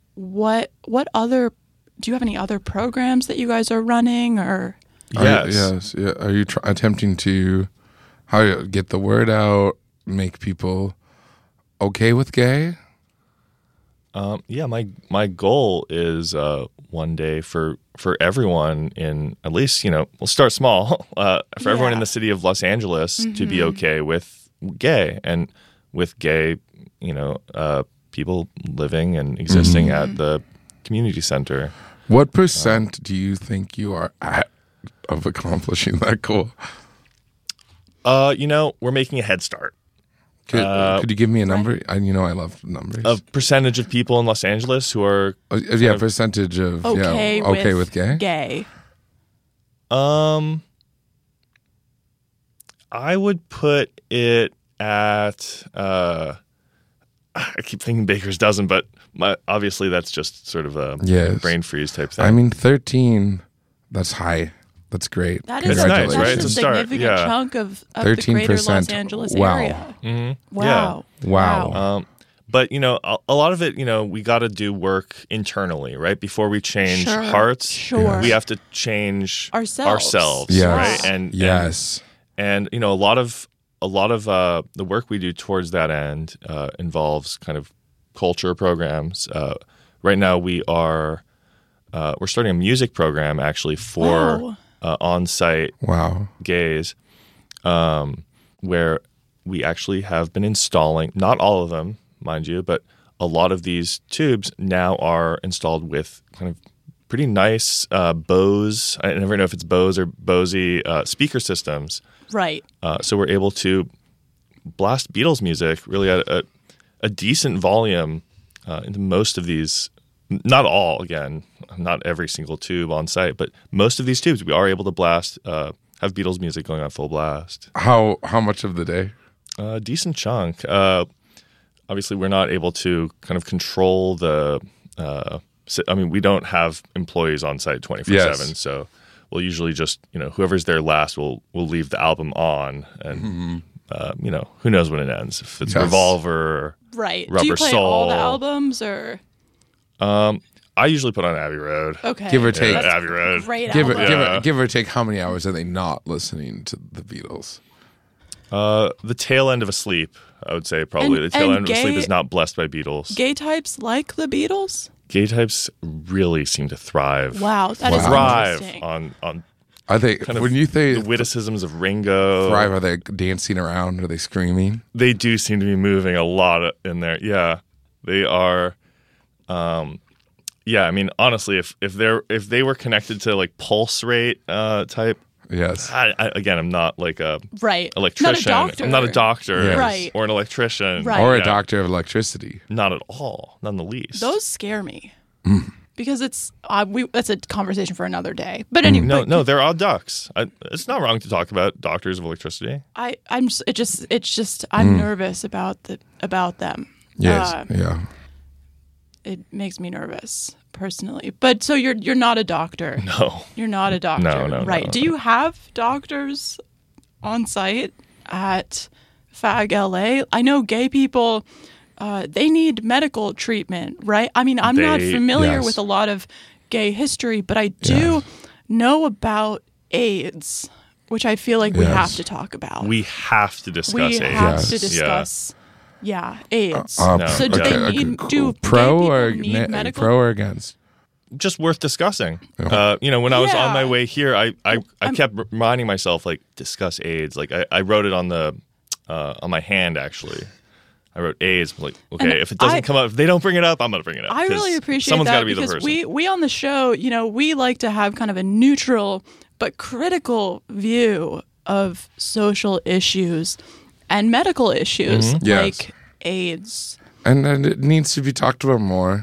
B: what what other do you have any other programs that you guys are running or
A: are you-
C: Yes.
A: yes, yeah. Are you tr- attempting to How you get the word out, make people okay with gay?
C: Um, yeah, my my goal is uh, one day for for everyone in at least, you know, we'll start small, uh, for
B: Yeah.
C: everyone in the city of Los Angeles to
B: Mm-hmm.
C: be okay with gay and with gay, you know, uh, people living and existing
B: Mm-hmm.
C: at the community center.
A: What percent do you think you are at of accomplishing that goal?
C: Uh, you know, we're making a head start.
A: Could,
C: Uh,
A: could you give me a number? I, you know I love numbers.
C: A percentage of people in Los Angeles who are,
A: Oh, yeah, percentage of
B: Okay,
A: yeah, okay
B: with,
A: with gay.
B: Gay.
C: um, I would put it at, uh, I keep thinking Baker's dozen, but my, obviously that's just sort of a
A: Yes.
C: brain freeze type thing.
A: I mean, thirteen. That's high. That's great.
B: That is
C: It's
B: a,
C: nice,
A: Congratulations.
C: right?
B: that's
C: It's
B: a
C: a start,
B: significant
C: yeah.
B: chunk of, of the
A: thirteen
B: greater Los
A: percent.
B: Angeles
A: Wow.
B: area.
C: Mhm.
B: Wow.
A: Wow.
C: Um, but, you know, a, a lot of it, you know, we got to do work internally, right? Before we change
B: Sure.
C: hearts,
B: Sure.
C: we have to change
B: Ourselves.
C: ourselves,
A: Yes.
C: right? And
A: Yes.
C: and, and you know, a lot of a lot of uh, the work we do towards that end uh, involves kind of culture programs. Uh, right now, we are uh, we're starting a music program actually for
B: Wow.
C: uh, on-site
A: Wow.
C: gays, um, where we actually have been installing, not all of them, mind you, but a lot of these tubes now are installed with kind of pretty nice uh, Bose, I never know if it's Bose or Bose uh, speaker systems.
B: Right.
C: Uh, so we're able to blast Beatles music really at a, a decent volume uh, into most of these, not all, again, not every single tube on site, but most of these tubes we are able to blast, uh, have Beatles music going on full blast.
A: How how much of the day?
C: A decent chunk. Uh, obviously, we're not able to kind of control the. Uh, si- I mean, we don't have employees on site twenty-four seven,
A: Yes.
C: so we'll usually just, you know, whoever's there last will will leave the album on, and uh, you know, who knows when it ends? If it's
A: Yes.
C: Revolver,
B: Right. Do
C: Rubber
B: you play all the
C: Soul.
B: albums or
C: um, I usually put on Abbey Road.
B: okay?
A: Give or take.
C: Yeah,
B: That's
C: Abbey Road.
B: Great
A: Give or,
B: album.
A: give,
C: Yeah.
A: or, give or take, how many hours are they not listening to the Beatles?
C: Uh, the tail end of Asleep, I would say probably
B: And-
C: the tail
B: and
C: end of Asleep
B: gay-
C: is not blessed by Beatles.
B: Gay types like the Beatles.
C: Gay types really seem to thrive.
B: Wow, that is
A: Wow.
C: Thrive
B: interesting.
C: on on
A: Are they
C: kind of
A: when you say
C: the witticisms of Ringo.
A: thrive? Are they dancing around? Are they screaming?
C: They do seem to be moving a lot in there. Yeah, they are. Um, yeah, I mean, honestly, if if they're if they were connected to like pulse rate uh, type,
A: Yes.
C: I, I, again, I'm not like a
B: Right.
C: electrician.
B: Not a doctor.
C: I'm not a doctor,
A: Yes.
B: Right.
C: or an electrician,
B: Right.
A: Or a
C: Yeah,
A: doctor of electricity.
C: Not at all, not in the least.
B: Those scare me
A: Mm.
B: because it's uh, we. That's a conversation for another day. But anyway,
C: no,
B: but
C: no, they're odd ducks. I, it's not wrong to talk about doctors of electricity.
B: I, I'm. Just, it just. It's just.
A: Mm.
B: I'm nervous about the about them.
A: Yes.
B: Uh,
A: yeah.
B: it makes me nervous personally. But so you're you're not a doctor.
C: No,
B: You're not a doctor.
C: No, no,
B: right.
C: no.
B: Do you have doctors on site at Fag L A? I know gay people, uh, they need medical treatment, right? I mean, I'm not
C: They-
B: familiar
A: yes.
B: with a lot of gay history, but I do know about AIDS, which I feel like we
A: Yes.
B: have to talk about.
C: we have to discuss
B: We
C: AIDS.
B: have to
A: Yes.
B: discuss, yeah, AIDS.
A: Uh,
C: No,
B: so do
C: okay.
B: they need, do
A: pro
B: gay people
A: or
B: need
A: ne-
B: medical?
A: pro or against?
C: Just worth discussing. Uh, you know, when I was on my
B: Yeah.
C: way here, I I, I
B: I'm-
C: kept reminding myself like discuss AIDS. Like I, I wrote it on the uh, on my hand actually. I wrote AIDS. Like okay,
B: And
C: if it doesn't
B: I-
C: come up, if they don't bring it up, I'm gonna bring it up.
B: I
C: 'cause
B: really appreciate
C: someone's
B: that
C: gotta be the
B: because
C: person.
B: we we on the show, you know, we like to have kind of a neutral but critical view of social issues and medical issues
C: Mm-hmm.
A: Yes.
B: like AIDS.
A: And, and it needs to be talked about more.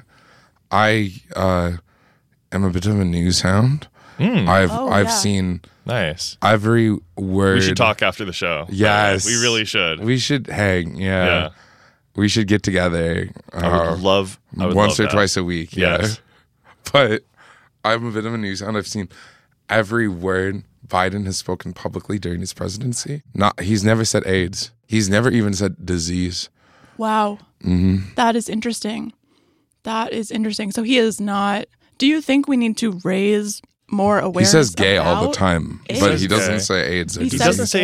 A: I uh, am a bit of a news hound. I've
B: Oh,
A: I've
B: yeah.
A: seen
C: nice.
A: every word.
C: We should talk after the show.
A: Yes,
C: we really should.
A: We should hang. Yeah,
C: Yeah.
A: we should get together.
C: I would
A: uh,
C: love I would
A: once
C: love
A: or
C: that.
A: twice a week. Yeah,
C: Yes.
A: but I'm a bit of a news hound. I've seen every word Biden has spoken publicly during his presidency. Not he's never said AIDS. He's never even said disease.
B: Wow.
A: Mm-hmm.
B: That is interesting. That is interesting. So he is not. Do you think we need to raise more
A: He
B: awareness?
A: says gay all the
B: about
A: time,
B: AIDS?
A: but
C: says
A: he doesn't
C: gay.
A: say AIDS or
B: He
C: He
A: disease.
C: doesn't say
B: gay.
C: AIDS,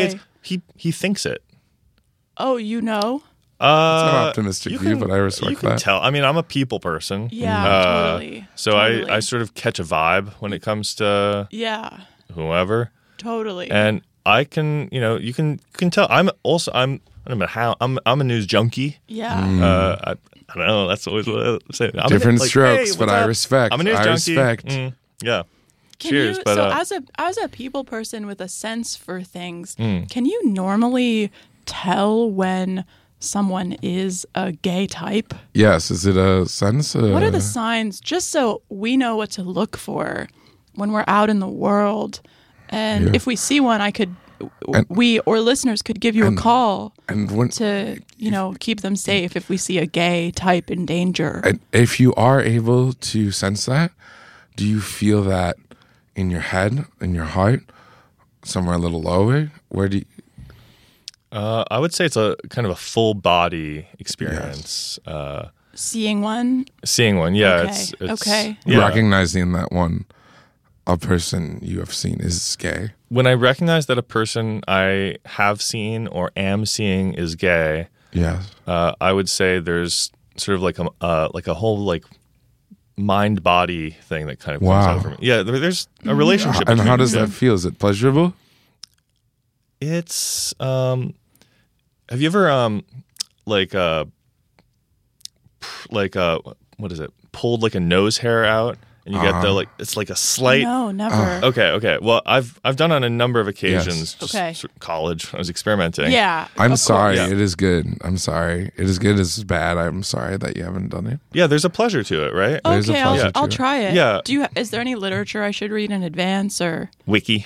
C: he he thinks it.
B: Oh, you know?
C: Uh,
A: It's an optimistic
C: you
A: view,
C: can-
A: but I respect
C: You can
A: that.
C: tell. I mean, I'm a people person.
B: Yeah,
C: Uh,
B: totally.
C: So
B: Totally.
C: I, I sort of catch a vibe when it comes to
B: Yeah,
C: whoever,
B: totally.
C: and I can, you know, you can you can tell. I'm also I'm I'm a how I'm I'm a news junkie.
B: yeah.
C: Uh, I, I don't know. That's always what I say. I'm a-
A: Different
C: like,
A: strokes,
C: hey,
A: but
C: what's
A: I
C: up?
A: respect.
C: I'm a news
A: I
C: junkie.
A: respect.
C: Mm, yeah.
B: Can
C: Cheers.
B: you,
C: but
B: so
C: uh,
B: as a as a people person with a sense for things,
C: Mm.
B: can you normally tell when someone is a gay type?
A: Yes, is it a sense? Uh,
B: What are the signs, just so we know what to look for when we're out in the world? And
A: Yeah.
B: if we see one, I could,
A: And-
B: we or listeners could give you a
A: and-
B: call
A: and when
B: to, you know, keep them safe if we see a gay type in danger.
A: and if you are able to sense that, do you feel that in your head, in your heart, somewhere a little lower? Where do you,
C: uh, I would say it's a kind of a full body experience. Uh,
B: Seeing one,
C: seeing one, yeah.
B: Okay,
C: It's, it's
B: okay.
C: yeah.
A: recognizing that one, a person you have seen is gay?
C: When I recognize that a person I have seen or am seeing is gay,
A: Yes.
C: uh, I would say there's sort of like a uh, like a whole like mind body thing that kind of comes
A: Wow.
C: over me. Yeah, there, there's a relationship.
A: And how
C: between
A: does
C: the
A: that
C: two.
A: feel? Is it pleasurable?
C: It's um. Have you ever um, like uh, p- like uh, what is it? Pulled like a nose hair out, and you get the
A: Uh-huh.
C: like it's like a slight.
B: no, never.
A: Uh,
C: Okay, okay. Well, I've I've done on a number of occasions. Just
B: Okay.
C: sort of college, when I was experimenting.
B: yeah.
A: I'm
B: of
A: sorry.
C: course.
A: It is good. I'm sorry. It is good. It's bad. I'm sorry that you haven't done it.
C: Yeah, there's a pleasure to it, right?
A: There's a
B: Okay, I'll,
A: pleasure
B: I'll
A: to it.
B: try it.
C: Yeah.
B: Do you? Is there any literature I should read in advance, or
C: Wiki.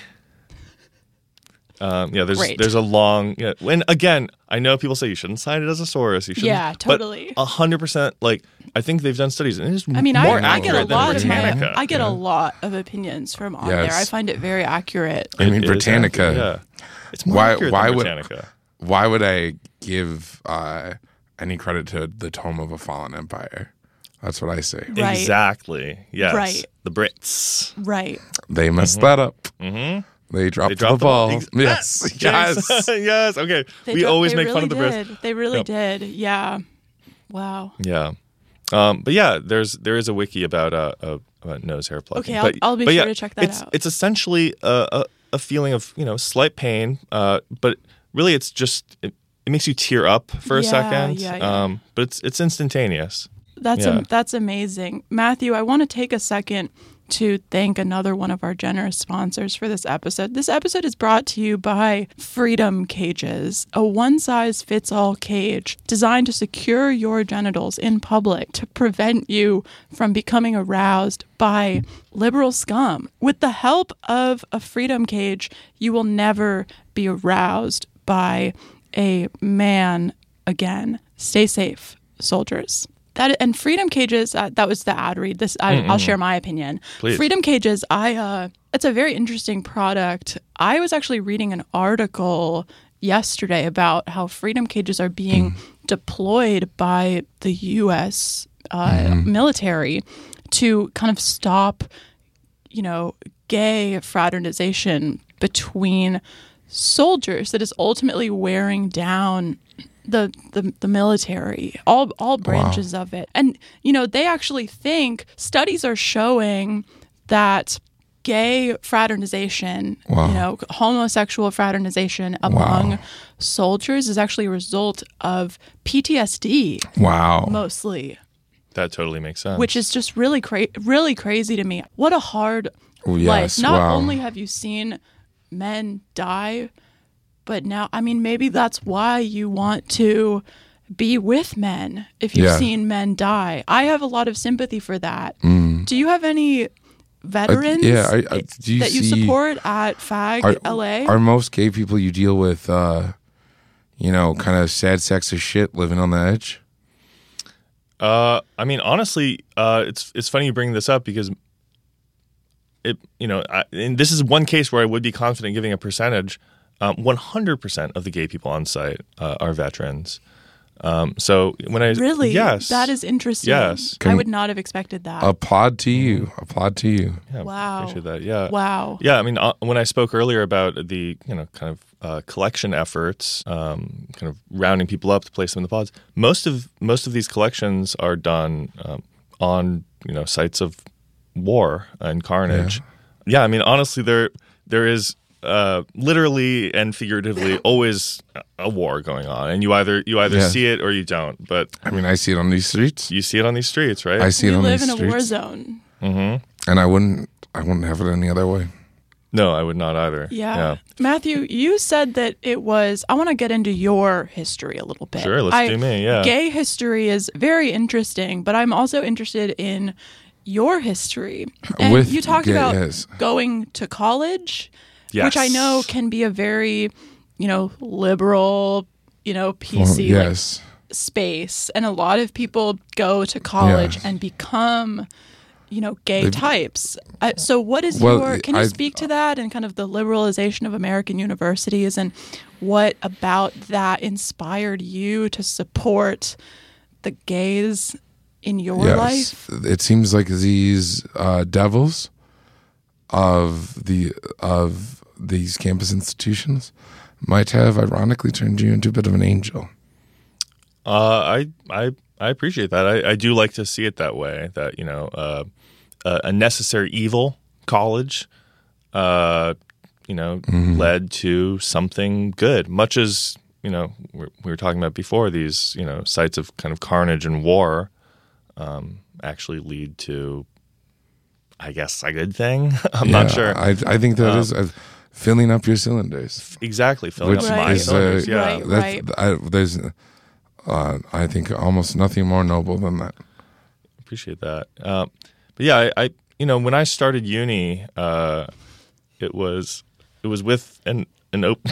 C: Um, yeah, there's
B: Great.
C: there's a long. Yeah, and again, I know people say you shouldn't cite it as a source. You should.
B: Yeah, totally.
C: A hundred percent. Like I think they've done studies, and it's
B: I mean,
C: more
B: I, I get a
C: accurate than
B: lot of my,
C: Britannica.
B: I get a lot of opinions from on
A: Yes.
B: there. I find it very accurate.
A: I mean,
C: It is
A: Britannica.
C: accurate, Yeah, it's more
A: Why-
C: accurate
A: why
C: than
A: would-
C: Britannica.
A: Why would I give uh, any credit to the Tome of a Fallen Empire? That's what I say.
B: Right.
C: Exactly. Yes.
B: Right.
C: The Brits.
B: Right.
A: They messed that up.
C: Mm-hmm.
A: They dropped,
C: They dropped
A: the ball.
C: Ex-
A: yes.
C: Ah,
A: yes.
C: James. yes. Okay.
B: They
C: we
B: dro-
C: always
B: they
C: make
B: really
C: fun of the Brits.
B: did. They really
C: Yep.
B: did. Yeah. Wow.
C: Yeah. Um, but yeah, there's there is a wiki about uh, uh, about nose hair plucking.
B: Okay, I'll-
C: but,
B: I'll be
C: but
B: sure
C: yeah,
B: to check that
C: it's,
B: out.
C: It's essentially a, a, a feeling of you know slight pain, uh, but really it's just it, it makes you tear up for a
B: Yeah,
C: second.
B: yeah, yeah.
C: Um, but it's it's instantaneous.
B: That's
C: Yeah.
B: am- that's amazing. Matthew, I want to take a second to thank another one of our generous sponsors for this episode. This episode is brought to you by Freedom Cages, a one-size-fits-all cage designed to secure your genitals in public to prevent you from becoming aroused by liberal scum. With the help of a Freedom Cage, you will never be aroused by a man again. Stay safe, soldiers. That and Freedom Cages. Uh, that was the ad read. This I, I'll share my opinion.
C: Please.
B: Freedom Cages. I. Uh, it's a very interesting product. I was actually reading an article yesterday about how Freedom Cages are being deployed by the U S uh, military to kind of stop, you know, gay fraternization between soldiers that is ultimately wearing down the the, the military, all all branches of it. And you know, they actually think studies are showing that gay fraternization,
A: Wow.
B: you know, homosexual fraternization among soldiers is actually a result of P T S D
A: Wow.
B: mostly,
C: That totally makes sense.
B: which is just really cra- really crazy to me. What a hard
A: Oh,
B: life.
A: yes.
B: Not
A: wow.
B: only have you seen men die, but now, I mean, maybe that's why you want to be with men if you've
A: Yeah.
B: seen men die. I have a lot of sympathy for that.
A: Mm.
B: Do you have any veterans
A: Uh, yeah, I- I- do you
B: that you
A: see-
B: support at F A G
A: Are,
B: L A?
A: are most gay people you deal with, uh, you know, kind of sad sacks of shit living on the edge?
C: Uh, I mean, honestly, uh, it's it's funny you bring this up because it, you know, I, and this is one case where I would be confident giving a percentage. Um, one hundred percent of the gay people on site uh, are veterans. Um, so when I
B: Really?
C: yes,
B: That is interesting.
C: Yes.
B: I
A: Can-
B: would not have expected that.
A: Applaud to you. Applaud to you.
C: yeah,
B: Wow.
C: appreciate that. Yeah,
B: Wow.
C: yeah. I mean, uh, when I spoke earlier about the you know kind of uh, collection efforts, um, kind of rounding people up to place them in the pods, most of most of these collections are done um, on you know sites of war and carnage. Yeah, I mean, honestly, there there is. Uh, literally and figuratively, always a war going on, and you either you either
A: Yeah.
C: see it or you don't. But
A: I mean, I see it on these streets.
C: you see it on these streets, right?
A: I see
B: We
A: it on
B: live
A: these
B: in a
A: streets.
B: war zone.
A: And I wouldn't, I wouldn't have it any other way.
C: No, I would not either.
B: Yeah. Matthew, you said that it was, I want to get into your history a little bit.
C: Sure, let's
B: I-
C: do me. Yeah.
B: Gay history is very interesting, but I'm also interested in your history. And
A: With
B: you talked
A: gay-
B: about
A: yes.
B: going to college,
C: Yes.
B: which I know can be a very, you know, liberal, you know, P C
A: Well,
B: like,
A: yes.
B: space. And a lot of people go to college
A: Yes.
B: and become, you know, gay
A: They-
B: types. Uh, so what is
A: Well,
B: your, can you
A: I-
B: speak to that and kind of the liberalization of American universities and what about that inspired you to support the gays in your
A: Yes.
B: life?
A: It seems like these uh, devils of the of these campus institutions might have ironically turned you into a bit of an angel.
C: Uh, I I I appreciate that. I, I do like to see it that way. That you know, uh, a a necessary evil college, uh, you know, led to something good. Much as you know, we're, we were talking about before, these you know sites of kind of carnage and war, um, actually lead to, I guess, a good thing. I'm not
A: Yeah,
C: sure.
A: I I think that
C: Um,
A: is uh, filling up your cylinders.
C: Exactly, filling
A: Which
C: up my
B: is, uh,
C: cylinders. Yeah,
B: Right.
A: That's, I, there's, uh, I think almost nothing more noble than that.
C: appreciate that. Um, but yeah, I, I you know when I started uni, uh, it was it was with an an open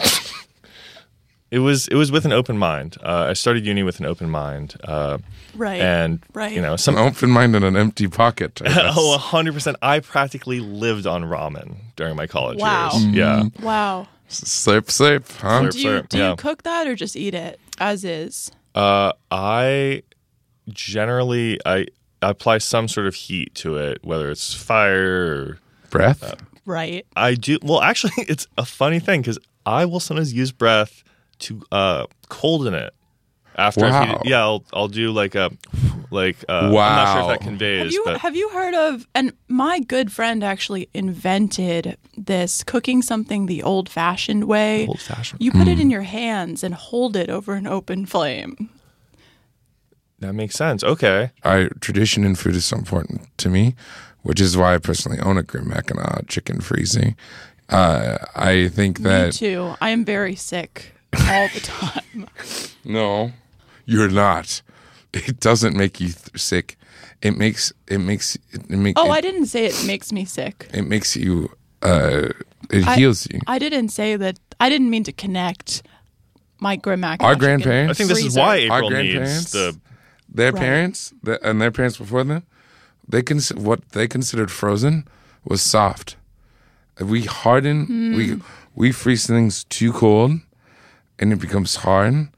C: it was it was with an open mind. Uh, I started uni with an open mind, uh,
B: Right.
C: and
B: Right.
C: you know
A: An
C: some.
A: open mind and an empty pocket. I guess.
C: Oh, one hundred percent. I practically lived on ramen during my college
B: Wow.
C: years. Yeah.
B: Wow.
A: Slip, slip, huh?
C: Slurp.
B: Do you,
C: slurp,
B: do
C: yeah.
B: you cook that or just eat it as is?
C: Uh, I generally I apply some sort of heat to it, whether it's fire or
A: Breath.
B: Right.
C: I do. Well, actually, it's a funny thing because I will sometimes use breath to uh, colden it. After I've
A: Wow.
C: heated- yeah, I'll I'll do like a like. Uh, I'm not sure
A: Wow.
C: if that conveys,
B: Have you
C: but
B: have you heard of? And my good friend actually invented this cooking something the old-fashioned way.
C: old fashioned.
B: You put it
A: Hmm.
B: in your hands and hold it over an open flame.
C: That makes sense. Okay.
A: I tradition in food is so important to me, which is why I personally own a Grim Mackinac chicken freezing. Uh, I think
B: Me
A: that
B: too. I am very sick all the time.
A: no, you're not. It doesn't make you th- sick. It makes it makes it, it make
B: Oh,
A: it,
B: I didn't say it makes me sick.
A: it makes you. Uh, it
B: I-
A: heals you.
B: I didn't say that. I didn't mean to connect my grandma.
A: Our grandparents.
C: I think this is
B: Freezer.
C: why
A: Our
C: April needs
A: grandparents,
C: the.
A: their
B: Right.
A: parents, the, and their parents before them, they cons- what they considered frozen was soft. We harden, we we freeze things too cold, and it becomes hard,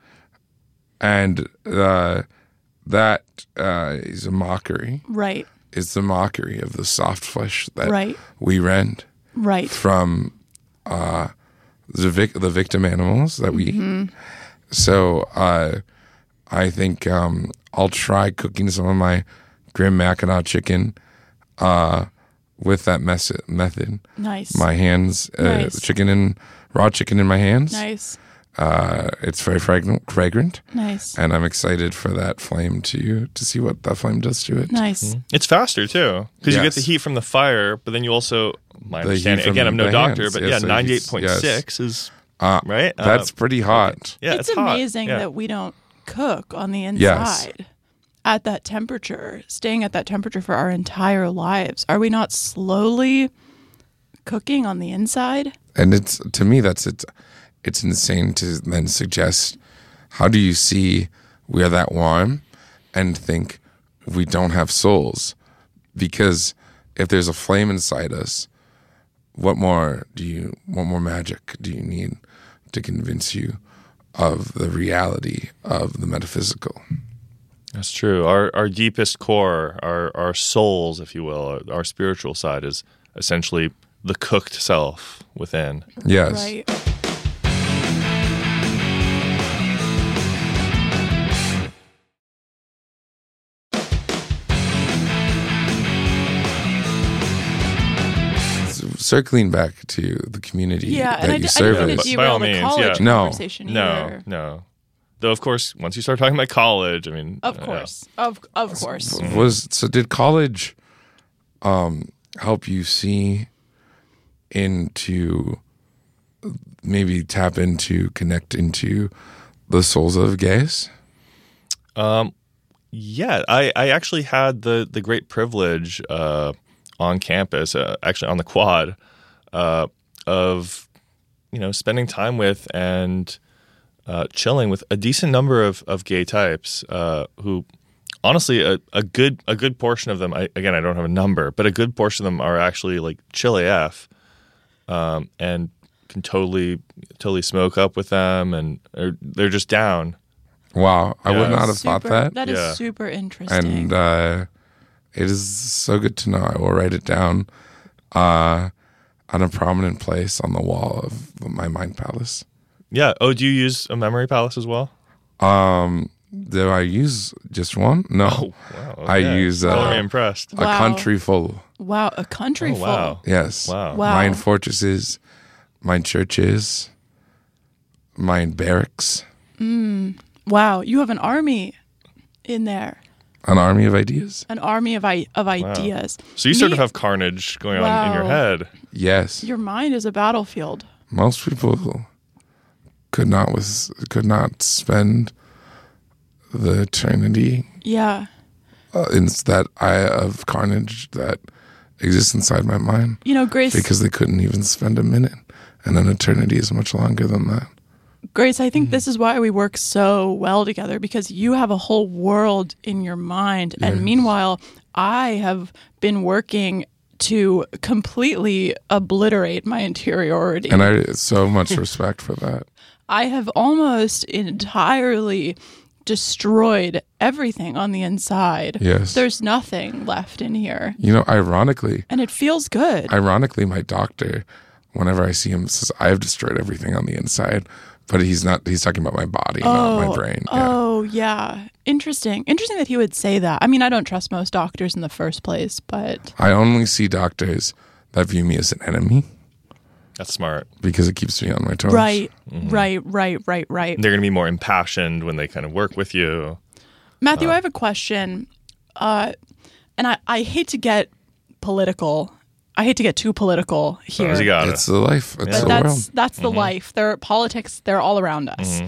A: and uh, that uh, is a mockery.
B: Right.
A: It's the mockery of the soft flesh that
B: Right.
A: we rend
B: Right.
A: from uh, the vic- the victim animals that we
B: Mm-hmm.
A: eat. So uh, I think um, I'll try cooking some of my Grim Mackinac chicken uh, with that mes- method.
B: Nice.
A: My hands, uh,
B: Nice.
A: chicken in raw chicken in my hands.
B: nice.
A: Uh, it's very fragrant, fragrant,
B: Nice.
A: and I'm excited for that flame to to see what that flame does to it.
B: Nice.
C: It's faster too because you get
A: Yes.
C: the heat from the fire, but then you also. My
A: The heat
C: understanding
A: from
C: again, I'm no
A: the
C: doctor,
A: hands.
C: but
A: Yes,
C: yeah,
A: so
C: ninety-eight
A: he's-
C: point six is
A: Uh,
C: right. Uh,
A: That's pretty hot.
C: yeah,
B: it's,
C: it's, hot.
B: amazing
C: Yeah.
B: that we don't cook on the
A: Yes.
B: inside at that temperature, staying at that temperature for our entire lives. Are we not slowly cooking on the inside?
A: And it's to me that's it's it's insane to then suggest how do you see we are that warm and think we don't have souls? Because if there's a flame inside us, what more do you what more magic do you need to convince you of the reality of the metaphysical.
C: That's true. Our our deepest core, our our souls, if you will, our, our spiritual side is essentially the cooked self within.
A: Yes.
B: Right.
A: Circling back to the community
B: Yeah,
A: that
B: and I,
A: you
B: d- I
A: service.
B: didn't want to
C: By all
B: derail the
C: means,
B: college
C: yeah.
A: No.
B: conversation
C: No,
B: either.
C: no. Though, of course, once you start talking about college, I mean,
B: Of
C: uh,
B: course, of of course.
A: Was so did college um, help you see into maybe tap into, connect into the souls of gays?
C: Um, yeah, I, I actually had the the great privilege uh, on campus, uh, actually on the quad, uh, of you know spending time with and uh, chilling with a decent number of, of gay types uh, who, honestly, a, a good a good portion of them. I, again, I don't have a number, but a good portion of them are actually like chill A F, um, and can totally totally smoke up with them, and or they're just down.
A: Wow, I would
C: Yeah.
A: not have
B: super,
A: thought that.
B: That is
C: Yeah.
B: super interesting.
A: And uh, it is so good to know. I will write it down uh, on a prominent place on the wall of my mind palace.
C: Yeah. Oh, do you use a memory palace as well?
A: Um, do I use just one? No,
C: Oh, wow.
A: I
C: okay.
A: use uh,
C: Very impressed.
A: a
B: Wow.
A: country full.
B: wow, a country
C: Oh,
B: full.
C: wow.
A: Yes.
C: Wow.
B: Wow.
A: Mine fortresses, mine churches, mine barracks,
B: Wow, you have an army in there.
A: an army of ideas.
B: An army of I- of ideas.
C: So you sort
B: Me-
C: of have carnage going on in your
B: Wow.
C: head.
A: Yes.
B: Your mind is a battlefield.
A: Most people could not was could not spend the eternity
B: Yeah.
A: uh, in that eye of carnage that exists inside my mind
B: You know, Grace,
A: because they couldn't even spend a minute, and an eternity is much longer than that.
B: Grace, I think this is why we work so well together, because you have a whole world in your mind. And
A: Yes.
B: meanwhile, I have been working to completely obliterate my interiority.
A: And I so much respect for that.
B: I have almost entirely destroyed everything on the inside.
A: Yes.
B: There's nothing left in here.
A: You know, ironically,
B: And it feels good.
A: ironically, my doctor, whenever I see him, says, "I have destroyed everything on the inside," but he's not. He's talking about my body, not my brain. Yeah.
B: Oh, yeah. Interesting. Interesting that he would say that. I mean, I don't trust most doctors in the first place, but
A: I only see doctors that view me as an enemy
C: That's smart.
A: because it keeps me on my toes.
B: right, right, right, right, right.
C: They're going to be more impassioned when they kind of work with you.
B: Matthew, I have a question. Uh, and I, I hate to get political. I hate to get too political here.
C: So you got
A: It's
C: it.
A: the life. It's
B: but
A: the
B: that's
A: world.
B: that's the life. There are politics. They're all around us.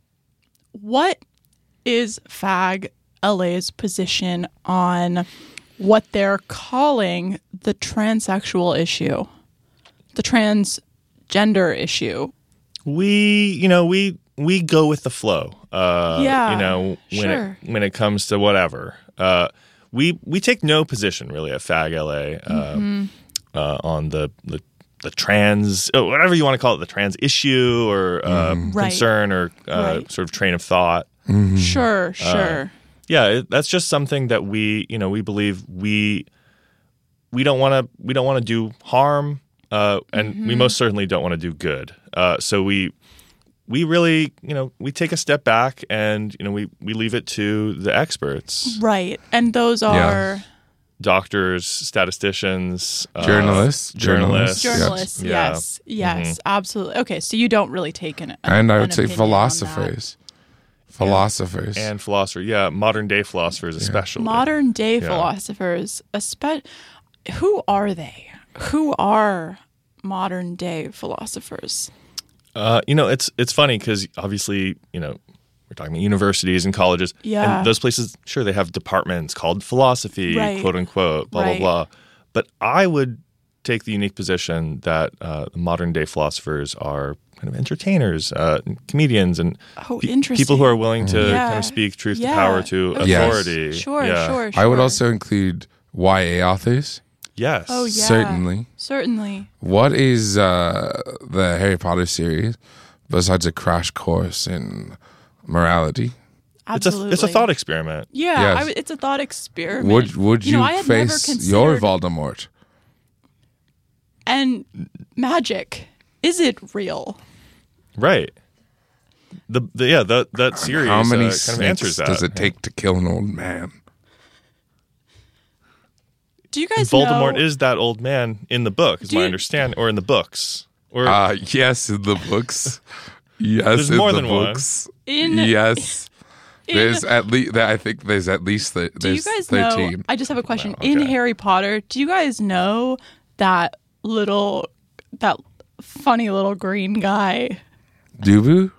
B: What is Fag L A's position on what they're calling the transsexual issue, the transgender issue?
C: We, you know, we we go with the flow. Uh,
B: Yeah,
C: You know, when
B: sure.
C: it when it comes to whatever. Uh, we we take no position really at Fag L A uh,
B: Mm-hmm.
C: uh, on the, the the trans, oh, whatever you want to call it, the trans issue or uh,
B: Right.
C: concern or uh,
B: Right.
C: sort of train of thought.
B: Sure, sure.
C: Yeah, it, that's just something that we, you know, we believe we we don't want to we don't want to do harm, uh, and we most certainly don't want to do good. Uh, so we we really, you know, we take a step back and you know we we leave it to the experts,
B: Right. And those are
C: doctors, statisticians, uh,
A: Journalists,
C: journalists,
B: journalists.
C: Yeah.
B: Yes, yes, absolutely. Okay, so you don't really take an, an
A: And I
B: an
A: would say
B: opinion on
A: philosophers. Philosophers.
C: and philosopher. Yeah, modern day philosophers
B: that.
C: especially.
B: Modern day
C: Yeah.
B: philosophers, espe- who are they? Who are modern day philosophers?
C: Uh, you know, it's it's funny because obviously, you know, we're talking about universities and colleges.
B: Yeah.
C: And those places, sure, they have departments called philosophy,
B: Right.
C: quote unquote, blah,
B: Right.
C: blah, blah. But I would take the unique position that uh, modern day philosophers are kind of entertainers, uh, comedians, and
B: Oh,
C: pe-
B: interesting.
C: people who are willing to
B: Yeah.
C: kind of speak truth
B: Yeah.
C: to power to
B: Okay.
A: Yes.
C: authority.
B: Sure,
C: yeah.
B: sure, sure.
A: I would also include Y A authors.
C: Yes.
B: Oh, yeah.
A: Certainly.
B: Certainly.
A: What is uh, the Harry Potter series besides a crash course in morality?
C: It's a
B: Absolutely.
C: it's a thought experiment.
B: Yeah,
A: Yes.
B: I w- it's a thought experiment.
A: Would would
B: You
A: you,
B: know, I had never
A: face your
B: considered-
A: Voldemort?
B: And magic, is it real?
C: Right. The, the yeah that that series
A: How many
C: uh, kind of answers
A: snakes
C: that.
A: does it take to kill an old man?
B: Do you guys
C: Voldemort
B: know?
C: is that old man in the book, is
B: Do
C: my
B: you-
C: understanding, or in the books, or
A: Uh yes, in the books. Yes,
C: There's
A: in
C: more
A: the
C: than one.
A: books.
B: In-
A: yes,
B: in-
A: there's at least. I think there's at least th-
B: do you
A: there's
B: guys
A: thirteen.
B: know? I just have a question.
C: Wow,
B: In
C: okay.
B: Harry Potter, do you guys know that little, that funny little green guy?
A: Dubu,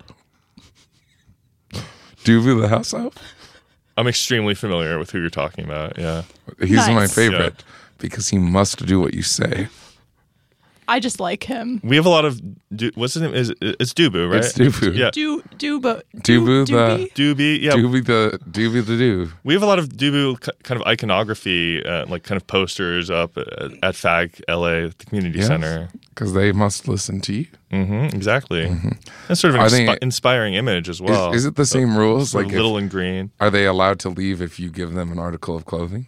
A: Dubu the house elf.
C: I'm extremely familiar with who you're talking about. Yeah,
A: He's my
B: Nice.
A: favorite because he must do what you say.
B: I just like him.
C: we have a lot of. Du- what's his name? Is it's Dubu, right?
A: It's Dubu.
C: Yeah,
B: Do do but
A: Dubu the-
B: Doobie?
C: Duby. Yeah,
A: Dubu the Dubu the do.
C: we have a lot of Dubu k- kind of iconography, uh, like kind of posters up at, at F A G L A, the community
A: Yes.
C: center.
A: Because they must listen to you.
C: hmm exactly. That's sort of an
A: Are they-
C: inspi- inspiring image as well.
A: is, is it the same rules?
C: Sort
A: Like,
C: of
A: if-
C: little and green.
A: are they allowed to leave if you give them an article of clothing?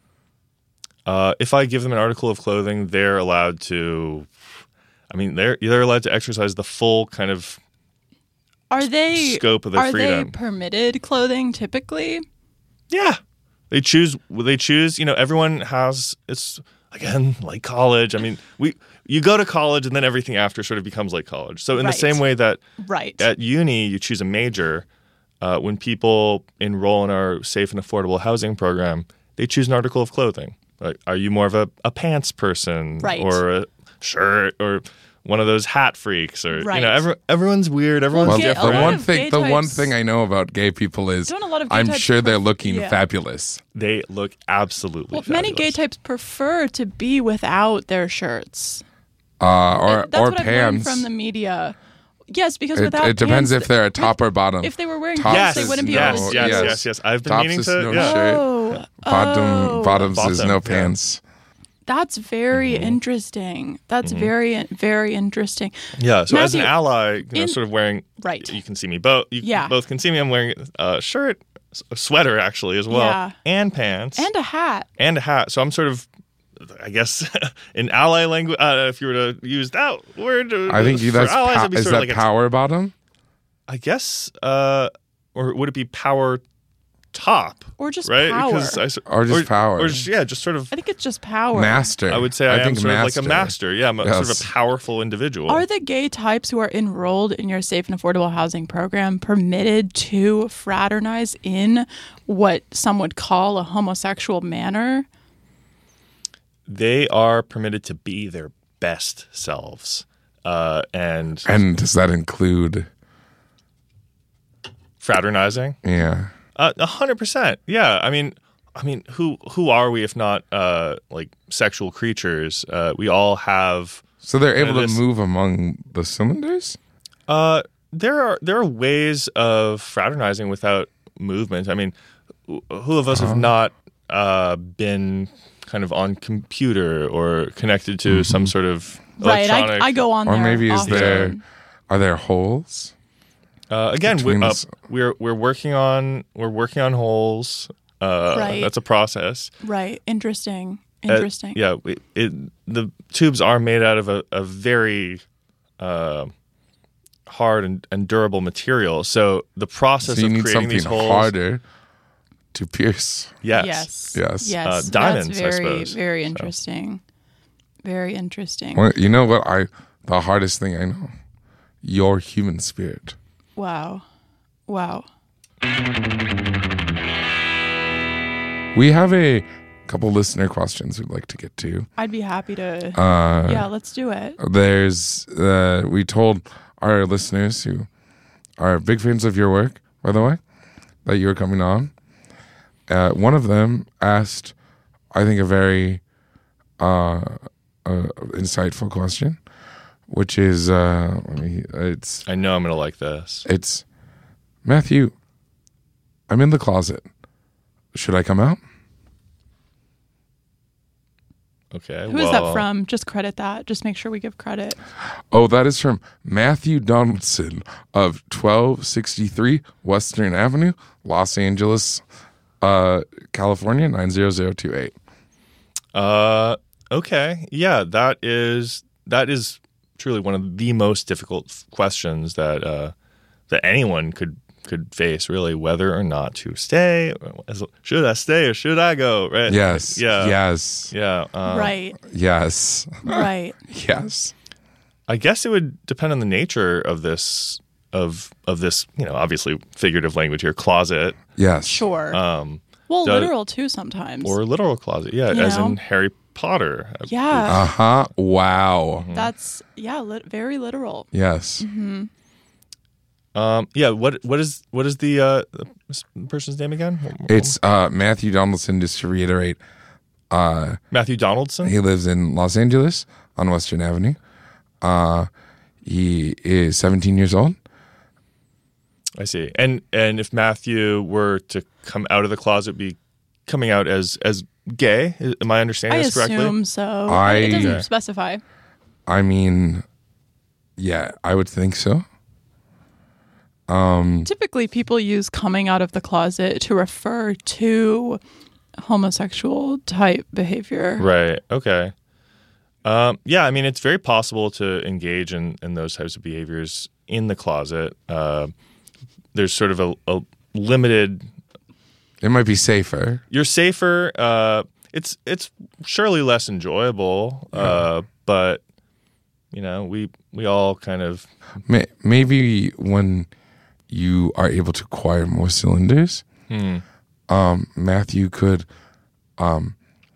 C: Uh, if I give them an article of clothing, they're allowed to. I mean, they're they're allowed to exercise the full kind of
B: Are they
C: scope of their
B: are
C: freedom.
B: they permitted clothing typically?
C: Yeah, they choose. They choose. You know, everyone has. It's again like college. I mean, we you go to college and then everything after sort of becomes like college. So in
B: Right.
C: the same way that
B: Right.
C: at uni you choose a major, uh, when people enroll in our safe and affordable housing program, they choose an article of clothing. Like, are you more of a, a pants person,
B: Right.
C: or a shirt, or one of those hat freaks, or
B: Right.
C: you know, every, everyone's weird. Everyone's
A: Well,
B: gay- a
A: the
B: lot
C: different.
A: one
B: of
A: thing,
B: gay
A: the one
B: types-
A: thing I know about gay people is,
B: Don't a lot of gay
A: I'm
B: types
A: sure they're
B: pref-
A: looking
B: yeah.
A: fabulous.
C: They look absolutely.
B: Well, many gay
C: fabulous.
B: types prefer to be without their shirts.
A: Uh, or
B: That- That's
A: or
B: what I've learned
A: pants.
B: from the media. Yes, because
A: It,
B: without
A: it depends
B: pants,
A: if they're a top or bottom.
B: if they were wearing
A: Tops
B: pants,
C: Yes,
B: they wouldn't be
C: yes,
B: able to.
C: yes,
A: yes.
C: yes, yes. I've been
A: Tops
C: meaning
A: is
C: to.
A: no
C: yeah.
A: shirt.
B: Oh,
A: Bottom,
B: oh.
A: bottoms is
C: Bottom,
A: no
C: yeah.
A: pants.
B: That's very
C: Mm-hmm.
B: interesting. That's very, very interesting.
C: Yeah, so as an
B: Matthew,
C: ally, you know,
B: in-
C: sort of wearing,
B: Right.
C: you can see me both. You
B: Yeah.
C: both can see me. I'm wearing a shirt, a sweater actually as well,
B: Yeah.
C: and pants,
B: And a hat.
C: and a hat. So I'm sort of, I guess, in ally language, uh, if you were to use that word, uh,
A: I think you,
C: for
A: that's
C: allies,
A: pow-
C: it'd be
A: is
C: sort of
A: that
C: like a-
A: power bottom?
C: I guess, uh, or would it be power top?
B: Or just
C: right?
B: power.
C: Because I, s-
A: Or just power.
C: or just, yeah, just sort of.
B: I think it's just power.
A: Master.
C: I would say I, am
A: think
C: sort
A: master.
C: of like a master. Yeah, I'm a, sort of
A: Yes.
C: a powerful individual.
B: Are the gay types who are enrolled in your safe and affordable housing program permitted to fraternize in what some would call a homosexual manner?
C: They are permitted to be their best selves, uh, and
A: And does that include?
C: fraternizing.
A: Yeah.
C: Uh, A hundred percent. Yeah. I mean, I mean, who who are we if not uh, like sexual creatures? Uh, we all have.
A: So they're able to
C: this-
A: move among the cylinders.
C: Uh, there are there are ways of fraternizing without movement. I mean, wh- who of us have not uh, been kind of on computer or connected to some sort of
B: Right.
C: electronic?
B: I, I go on
A: Or
B: there.
A: maybe is
B: often.
A: there are there holes?
C: Uh, again, we,
A: between
C: uh,
A: this-
C: we're we're working on we're working on holes. Uh,
B: Right.
C: That's a process.
B: Right. Interesting.
C: Uh,
B: Interesting.
C: yeah, it, it, the tubes are made out of a, a very uh, hard and, and durable material. So the process
A: So you
C: of
A: need
C: creating
A: something
C: these holes,
A: harder to pierce.
C: yes,
B: Yes.
A: Yes.
B: Yes.
C: Uh, diamonds, I
B: That's very,
C: suppose.
B: very
C: So.
B: interesting. Very interesting.
A: Well, you know what? I the hardest thing I know, your human spirit.
B: Wow. Wow.
A: We have a couple listener questions we'd like to get to.
B: I'd be happy to.
A: Uh,
B: yeah, let's do it.
A: There's uh, we told our listeners who are big fans of your work, by the way, that you were coming on. Uh, one of them asked, I think, a very uh, uh, insightful question, which is, uh, let me, it's
C: I know I'm going to like this.
A: it's Matthew. I'm in the closet. Should I come out?
C: Okay.
B: Who is
C: well,
B: that from? Just credit that. Just make sure we give credit.
A: Oh, that is from Matthew Donaldson of twelve sixty-three Western Avenue, Los Angeles, uh, California, nine zero zero two eight.
C: Uh, okay. Yeah, that is that is truly one of the most difficult f- questions that uh, that anyone could could face, really, whether or not to stay. Should I stay or should I go? Right?
A: Yes.
C: Yeah.
A: Yes.
C: Yeah. Um,
B: right.
A: Yes.
B: Right.
A: Yes.
C: I guess it would depend on the nature of this of of this, you know, obviously figurative language here, closet,
A: Yes.
B: Sure.
C: um,
B: well,
C: does-
B: literal too sometimes.
C: or literal closet. Yeah,
B: You
C: as
B: know?
C: in Harry Potter.
B: yeah.
A: Uh huh. Wow.
B: That's, yeah, lit- very literal.
A: Yes.
B: Mm-hmm.
C: Um, yeah. What what is what is the uh, the person's name again?
A: It's uh, Matthew Donaldson, just to reiterate. Uh,
C: Matthew Donaldson.
A: he lives in Los Angeles on Western Avenue. Uh, he is seventeen years old.
C: I see. And and if Matthew were to come out of the closet, be coming out as as gay? Am I understanding
B: I
C: this correctly?
B: assume so.
A: I-
B: it doesn't
A: Yeah.
B: specify.
A: I mean, yeah, I would think so. Um,
B: Typically, people use coming out of the closet to refer to homosexual type behavior.
C: Right. Okay. Um, yeah. I mean, it's very possible to engage in, in those types of behaviors in the closet. Uh, there's sort of a, a limited.
A: it might be safer.
C: You're safer. Uh, it's it's surely less enjoyable, uh, but you know, we we all kind of
A: May- Maybe when you are able to acquire more cylinders,
C: hmm.
A: um, Matthew could, um,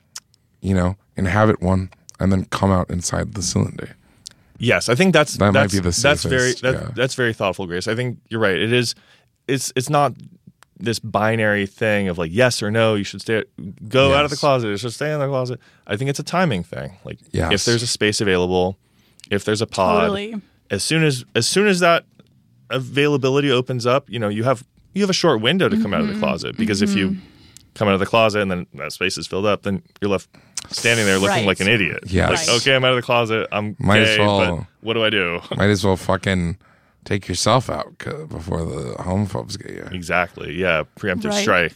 A: you know, inhabit one and then come out inside the cylinder.
C: Yes, I think that's
A: That might
C: that's,
A: be the
C: that's very
A: safest,
C: that,
A: yeah.
C: that's very thoughtful, Grace. I think you're right. It is. It's it's not this binary thing of like yes or no. You should stay, go out of the
A: Yes.
C: closet. You should stay in the closet. I think it's a timing thing. Like
A: Yes.
C: if there's a space available, if there's a pod,
B: Totally.
C: as soon as as soon as that availability opens up, you know, you have you have a short window to come out of the closet because if you come out of the closet and then that space is filled up, then you're left standing there looking
B: Right.
C: like an idiot.
A: Yes.
C: Like, okay, I'm out of the closet. I'm
A: Might as
C: gay,
A: well-
C: but what do I do?
A: Might as well fucking take yourself out c- before the homophobes get you.
C: Exactly. Yeah. Preemptive
B: Right.
C: strike.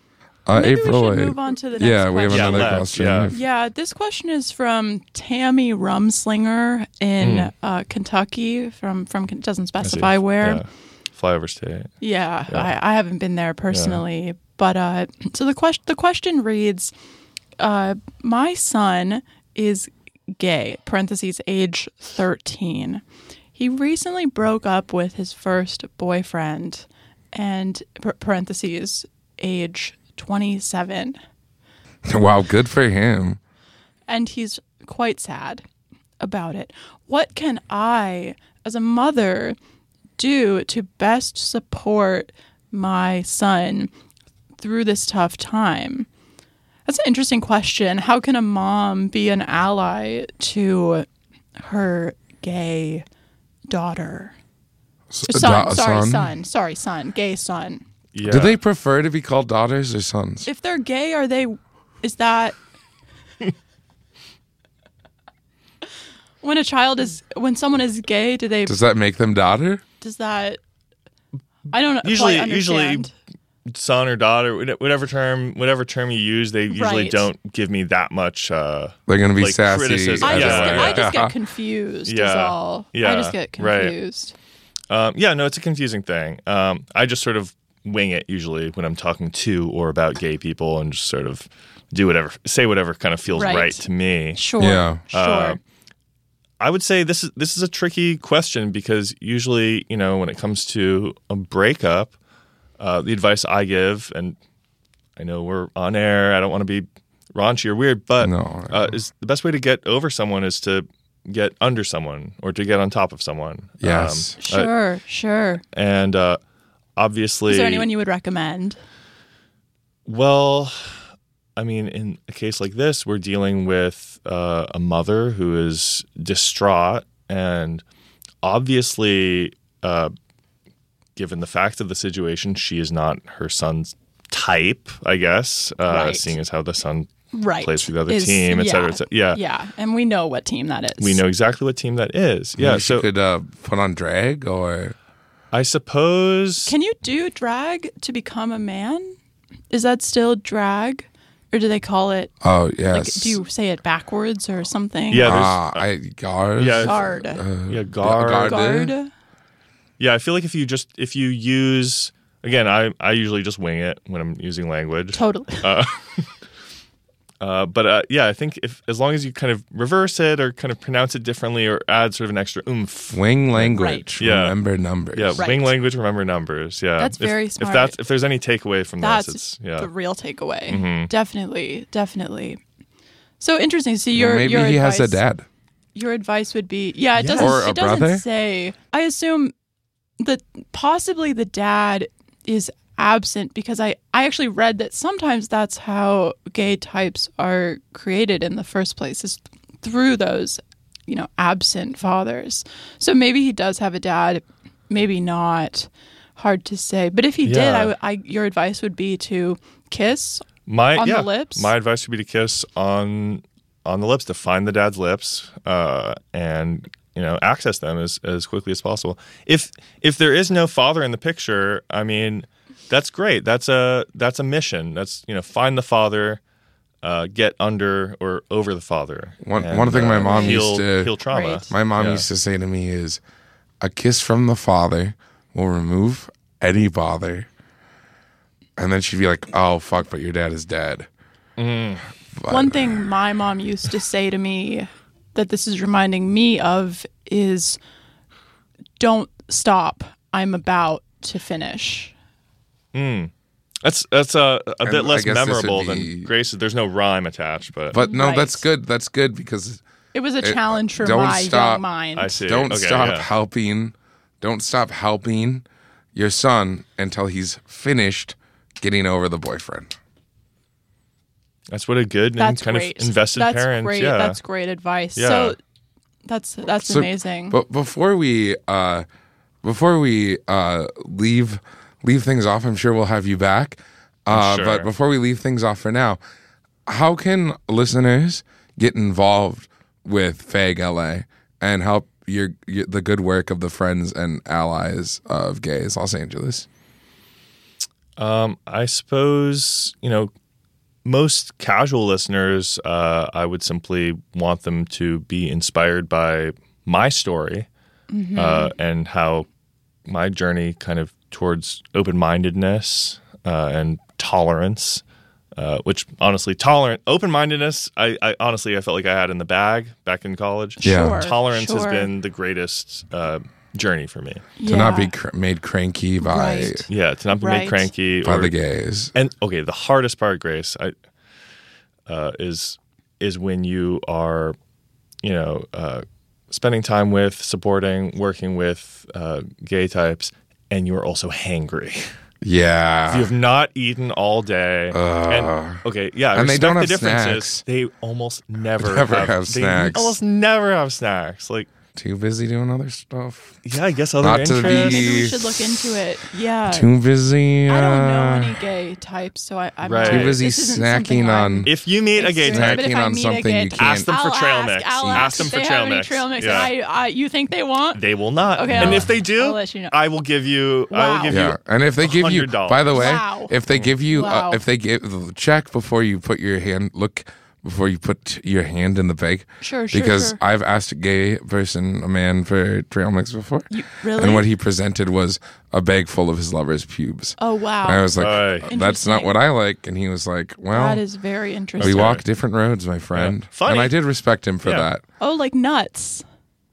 A: Uh,
B: Maybe
A: April,
B: we should
A: uh,
B: move on to the next
A: yeah, we have
B: question.
C: Yeah,
A: another
C: let's,
A: question.
C: yeah.
A: If-
B: Yeah, this question is from Tammy Rumslinger in uh, Kentucky. From from doesn't specify where.
C: Yeah. Flyover state.
B: Yeah,
C: Yeah.
B: I, I haven't been there personally, but uh, so the question the question reads, uh, "My son is gay." Parentheses age thirteen. He recently broke up with his first boyfriend, and par- parentheses age twenty-seven,
A: Wow, good for him.
B: and he's quite sad about it. What can I, as a mother, do to best support my son through this tough time? That's an interesting question. How can a mom be an ally to her gay daughter?
A: S-
B: Son,
A: da-
B: sorry,
A: son?
B: son. Sorry, son. Gay son.
C: Yeah.
A: Do they prefer to be called daughters or sons?
B: If they're gay, are they? Is that when a child is when someone is gay? Do they?
A: Does that make them daughter?
B: Does that? I don't
C: Usually-
B: quite
C: usually
B: understand.
C: son or daughter, whatever term, whatever term you use, they usually
B: Right.
C: don't give me that much. Uh,
A: They're going to be
C: Like
A: sassy.
C: criticism.
B: I
A: as
B: just,
C: Yeah,
B: get,
A: a-
B: I just
A: yeah.
B: get confused. Is
C: Yeah.
B: all. I
C: Yeah.
B: just get
C: Right.
B: confused.
C: um, yeah, no, it's a confusing thing. Um, I just sort of wing it usually when I'm talking to or about gay people, and just sort of do whatever, say whatever kind of feels
B: Right.
C: right, to me.
B: Sure.
A: Yeah.
B: Sure.
C: Uh, I would say this is this is a tricky question because usually, you know, when it comes to a breakup, uh, the advice I give, and I know we're on air, I don't want to be raunchy or weird, but
A: No.
C: uh, is the best way to get over someone is to get under someone or to get on top of someone.
A: Yes.
C: Um, uh,
B: sure. Sure.
C: and uh, obviously,
B: Is there anyone you would recommend?
C: well, I mean, in a case like this, we're dealing with uh, a mother who is distraught, and obviously, uh, given the fact of the situation, she is not her son's type, I guess, uh,
B: Right.
C: seeing as how the son
B: right.
C: plays for the other
B: Is-
C: team, et cetera,
B: yeah.
C: et cetera. Yeah.
B: Yeah, and we know what team that is.
C: We know exactly what team that is. Yeah,
A: Maybe
C: so
A: she could uh, put on drag or
C: I suppose
B: Can you do drag to become a man? Is that still drag? Or do they call it,
A: oh
B: like,
A: yes.
B: do you say it backwards or something?
C: Yeah, there's-
A: Ah, I guard.
C: Yeah.
B: Guard.
A: Uh,
C: yeah, guard.
A: guard.
B: Guard?
C: Yeah, I feel like if you just if you use again, I I usually just wing it when I'm using language.
B: Totally.
C: Uh, but uh, yeah, I think if as long as you kind of reverse it or kind of pronounce it differently or add sort of an extra oomph.
A: Wing language.
C: Right. Yeah.
A: Remember numbers.
C: Yeah,
B: Right.
C: wing language, remember numbers. Yeah,
B: That's
C: If-
B: very
C: If
B: smart.
C: that's if there's any takeaway from
B: That's
C: this, it's yeah.
B: the real takeaway.
C: Mm-hmm.
B: Definitely, definitely. So interesting. So your
A: Maybe
B: your
A: he
B: advice,
A: has a dad.
B: Your advice would be, yeah, it
C: Yeah.
B: doesn't.
A: Or a
B: it doesn't
A: brother?
B: say. I assume that possibly the dad is absent because I I actually read that sometimes that's how gay types are created in the first place, is through those, you know, absent fathers. So maybe he does have a dad, maybe not. Hard to say. But if he did,
C: Yeah.
B: I, w- I your advice would be to kiss
C: My
B: on
C: yeah,
B: the lips?
C: My advice would be to kiss on on the lips, to find the dad's lips, uh, and you know access them as, as quickly as possible. If if there is no father in the picture, I mean, that's great. That's a that's a mission. That's you know find the father, uh, get under or over the father.
A: One-
C: and,
A: one thing my
C: uh,
A: mom
C: heal,
A: used to-
C: heal trauma.
B: Right.
A: My mom
C: Yeah.
A: used to say to me is, a kiss from the father will remove any bother. And then she'd be like, oh, fuck, but your dad is dead.
C: Mm.
A: But-
B: One thing my mom used to say to me that this is reminding me of is don't stop. I'm about to finish.
C: That's that's a a
A: And
C: bit
A: I
C: less
A: guess this would
C: memorable
A: be-
C: than Grace's. There's no rhyme attached, but,
A: But no,
B: Right.
A: that's good. That's good because
B: It was a
A: It-
B: challenge for
A: don't
B: my
A: stop.
B: young mind.
C: I see.
A: don't
C: Okay,
A: stop
C: yeah.
A: helping. Don't stop helping your son until he's finished getting over the boyfriend.
C: That's what a good and
B: That's
C: kind
B: great.
C: of invested
B: that's
C: parent.
B: great.
C: Yeah,
B: That's great advice.
C: Yeah.
B: So that's that's
A: So-
B: amazing.
A: But before we uh, before we uh, leave leave things off, I'm sure we'll have you back. Uh,
C: Sure.
A: But before we leave things off for now, how can listeners get involved with Fag L A and help your, your the good work of the friends and allies of gays Los Angeles?
C: Um, I suppose you know most casual listeners. Uh, I would simply want them to be inspired by my story
B: Mm-hmm.
C: uh, and how my journey kind of towards open-mindedness uh, and tolerance. Uh, which honestly, tolerant, open-mindedness, I, I honestly I felt like I had in the bag back in college.
A: Yeah.
B: Sure,
C: Tolerance has
B: sure.
C: been the greatest uh, journey for me.
A: To not
B: Yeah.
A: be cr- made cranky by
B: Right.
C: Yeah, to not be
B: Right.
C: made cranky
A: by
C: or
A: the gays.
C: And okay, the hardest part, Grace, I, uh, is is when you are, you know, uh, spending time with, supporting, working with uh, gay types, and you are also hangry.
A: Yeah.
C: You have not eaten all day.
A: Uh,
C: and okay, yeah, I
A: and they
C: respect
A: don't
C: the
A: have
C: differences.
A: snacks.
C: They almost never,
A: Never
C: have,
A: have
C: they
A: snacks.
C: Almost never have snacks. Like,
A: Too busy doing other stuff.
C: yeah, I guess other
A: Not to
C: interests.
A: be-
B: Maybe we should look into it. Yeah.
A: Too busy. Uh,
B: I don't know any gay types, so I, I'm
C: Right.
B: not,
C: Too
A: busy
B: this isn't something
A: snacking
B: I'm
A: on-
C: If you meet a gay
B: experienced.
C: type,
B: But if
A: snacking
B: I
A: on
B: meet a
A: something
B: gay
A: you
B: type-
A: can't-
C: Ask them for
B: I'll
C: trail
B: ask,
C: mix.
B: I'll
C: Ask
B: ask
C: them
B: if
C: for
B: they
C: trail
B: have any
C: mix.
B: trail mix.
C: Yeah.
B: And I, uh, you think they want?
C: they will not.
B: Okay,
C: and
B: I'll-
C: if they do,
B: I'll let you know.
C: I will give you. I
B: Wow.
C: will give
A: Yeah,
C: you.
A: and if they give you,
C: one hundred dollars.
A: by the way,
B: Wow.
A: if they give you,
B: Wow.
A: uh, if they give check before you put your hand, look before you put your hand in the bag.
B: Sure, sure,
A: Because
B: sure.
A: I've asked a gay person, a man, for trail mix before,
B: You, really?
A: and what he presented was a bag full of his lover's pubes.
B: oh, wow.
A: And I was like,
C: Right.
A: that's not
B: Interesting.
A: what I like, and he was like, well,
B: that is very interesting.
A: we walk different roads, my friend,
C: Funny.
A: and I did respect him for
C: Yeah.
A: that.
B: Oh, like nuts.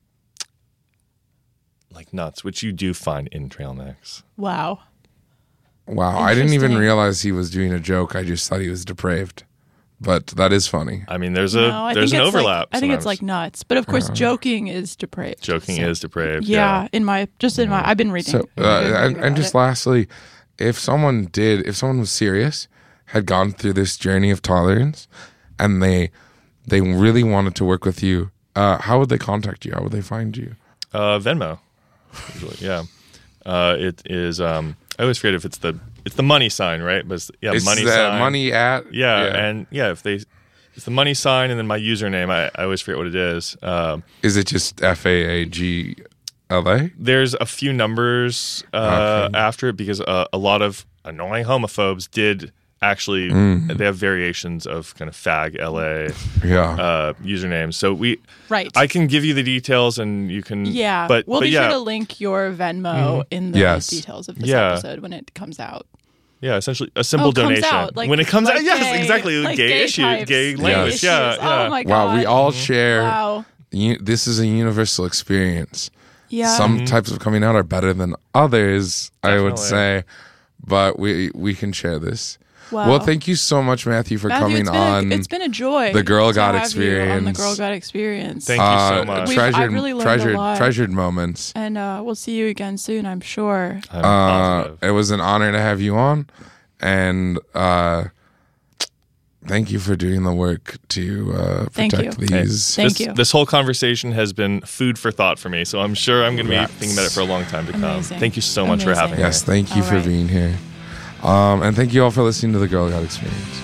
C: Like nuts, which you do find in trail mix.
B: Wow.
A: Wow, I didn't even
B: Interesting.
A: realize he was doing a joke. I just thought he was depraved, but that is funny.
C: I mean, there's a
B: no, I
C: there's
B: think
C: an
B: it's
C: overlap.
B: Like, I think it's
C: sometimes.
B: like nuts, but of course, joking is depraved.
C: joking
B: So-
C: is depraved.
B: Yeah, in my just in my, I've been reading.
A: So,
B: I've been
A: uh,
B: reading
A: and,
B: about
A: and just
B: it.
A: lastly, if someone did, if someone was serious, had gone through this journey of tolerance, and they they really wanted to work with you, uh, how would they contact you? How would they find you?
C: Uh, Venmo, usually. Yeah, uh, it is. Um, I always forget if it's the it's the money sign, right? But it's, yeah,
A: It's
C: money
A: the
C: sign.
A: money at
C: Yeah, and yeah, if they it's the money sign and then my username. I, I always forget what it is. Um,
A: Is it just F A A G L A?
C: there's a few numbers uh,
A: Okay.
C: after it because uh, a lot of annoying homophobes did actually.
A: Mm.
C: They have variations of kind of fag L A
A: Yeah.
C: uh, usernames. So we,
B: Right.
C: I can give you the details and you can.
B: yeah.
C: but
B: we'll
C: but
B: be
C: yeah,
B: sure to link your Venmo in the
A: Yes.
B: details of this
C: Yeah.
B: episode when it comes out.
C: yeah, essentially a simple
B: Oh, comes
C: donation
B: out, like-
C: when it comes
B: like
C: out. Yes,
B: gay-
C: exactly.
B: like
C: gay
B: gay
C: issue,
B: types,
C: gay
B: gay
C: language.
B: issues.
C: Yeah, yeah.
B: Oh my god.
A: Wow, we all share.
B: Wow.
A: You, this is a universal experience.
B: Yeah.
A: Some types of coming out are better than others, I would
C: Definitely.
A: say, but we we can share this.
B: Wow.
A: Well, thank you so much, Matthew, for
B: Matthew,
A: coming
B: it's been
A: on.
B: A, it's been a joy.
A: the Girl
B: to
A: God
B: have you on the
A: Experience.
B: Girl God Experience.
C: Thank you so
A: uh,
C: much.
B: We've- I've
A: treasured,
B: really learned a
A: treasured,
B: lot.
A: treasured moments.
B: And uh, we'll see you again soon, I'm sure.
C: I'm
A: Uh,
C: positive.
A: it was an honor to have you on, and uh, thank you for doing the work to uh,
B: Thank
A: protect
B: you.
A: these.
B: Thank
C: this,
B: you.
C: This whole conversation has been food for thought for me, so I'm sure I'm going to be
A: Yes.
C: thinking about it for a long time to come.
B: Amazing.
C: Thank you so much for
B: Amazing.
C: having me.
A: Yes, thank you
B: All
A: for
B: right.
A: being here, um, and thank you all for listening to the Girl God Experience.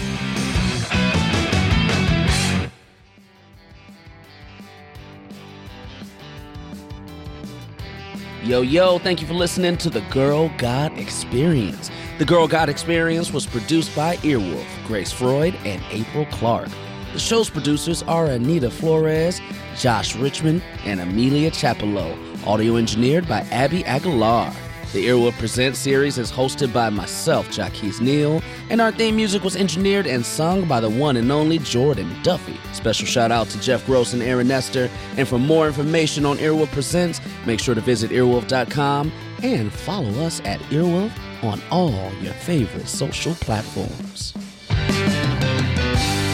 D: Yo, yo, thank you for listening to the Girl God Experience. The Girl God Experience was produced by Earwolf, Grace Freud, and April Clark. The show's producers are Anita Flores, Josh Richmond, and Amelia Chapello. Audio engineered by Abby Aguilar. The Earwolf Presents series is hosted by myself, Jaquez Neal, and our theme music was engineered and sung by the one and only Jordan Duffy. Special shout out to Jeff Gross and Aaron Nestor. And for more information on Earwolf Presents, make sure to visit earwolf dot com and follow us at Earwolf on all your favorite social platforms.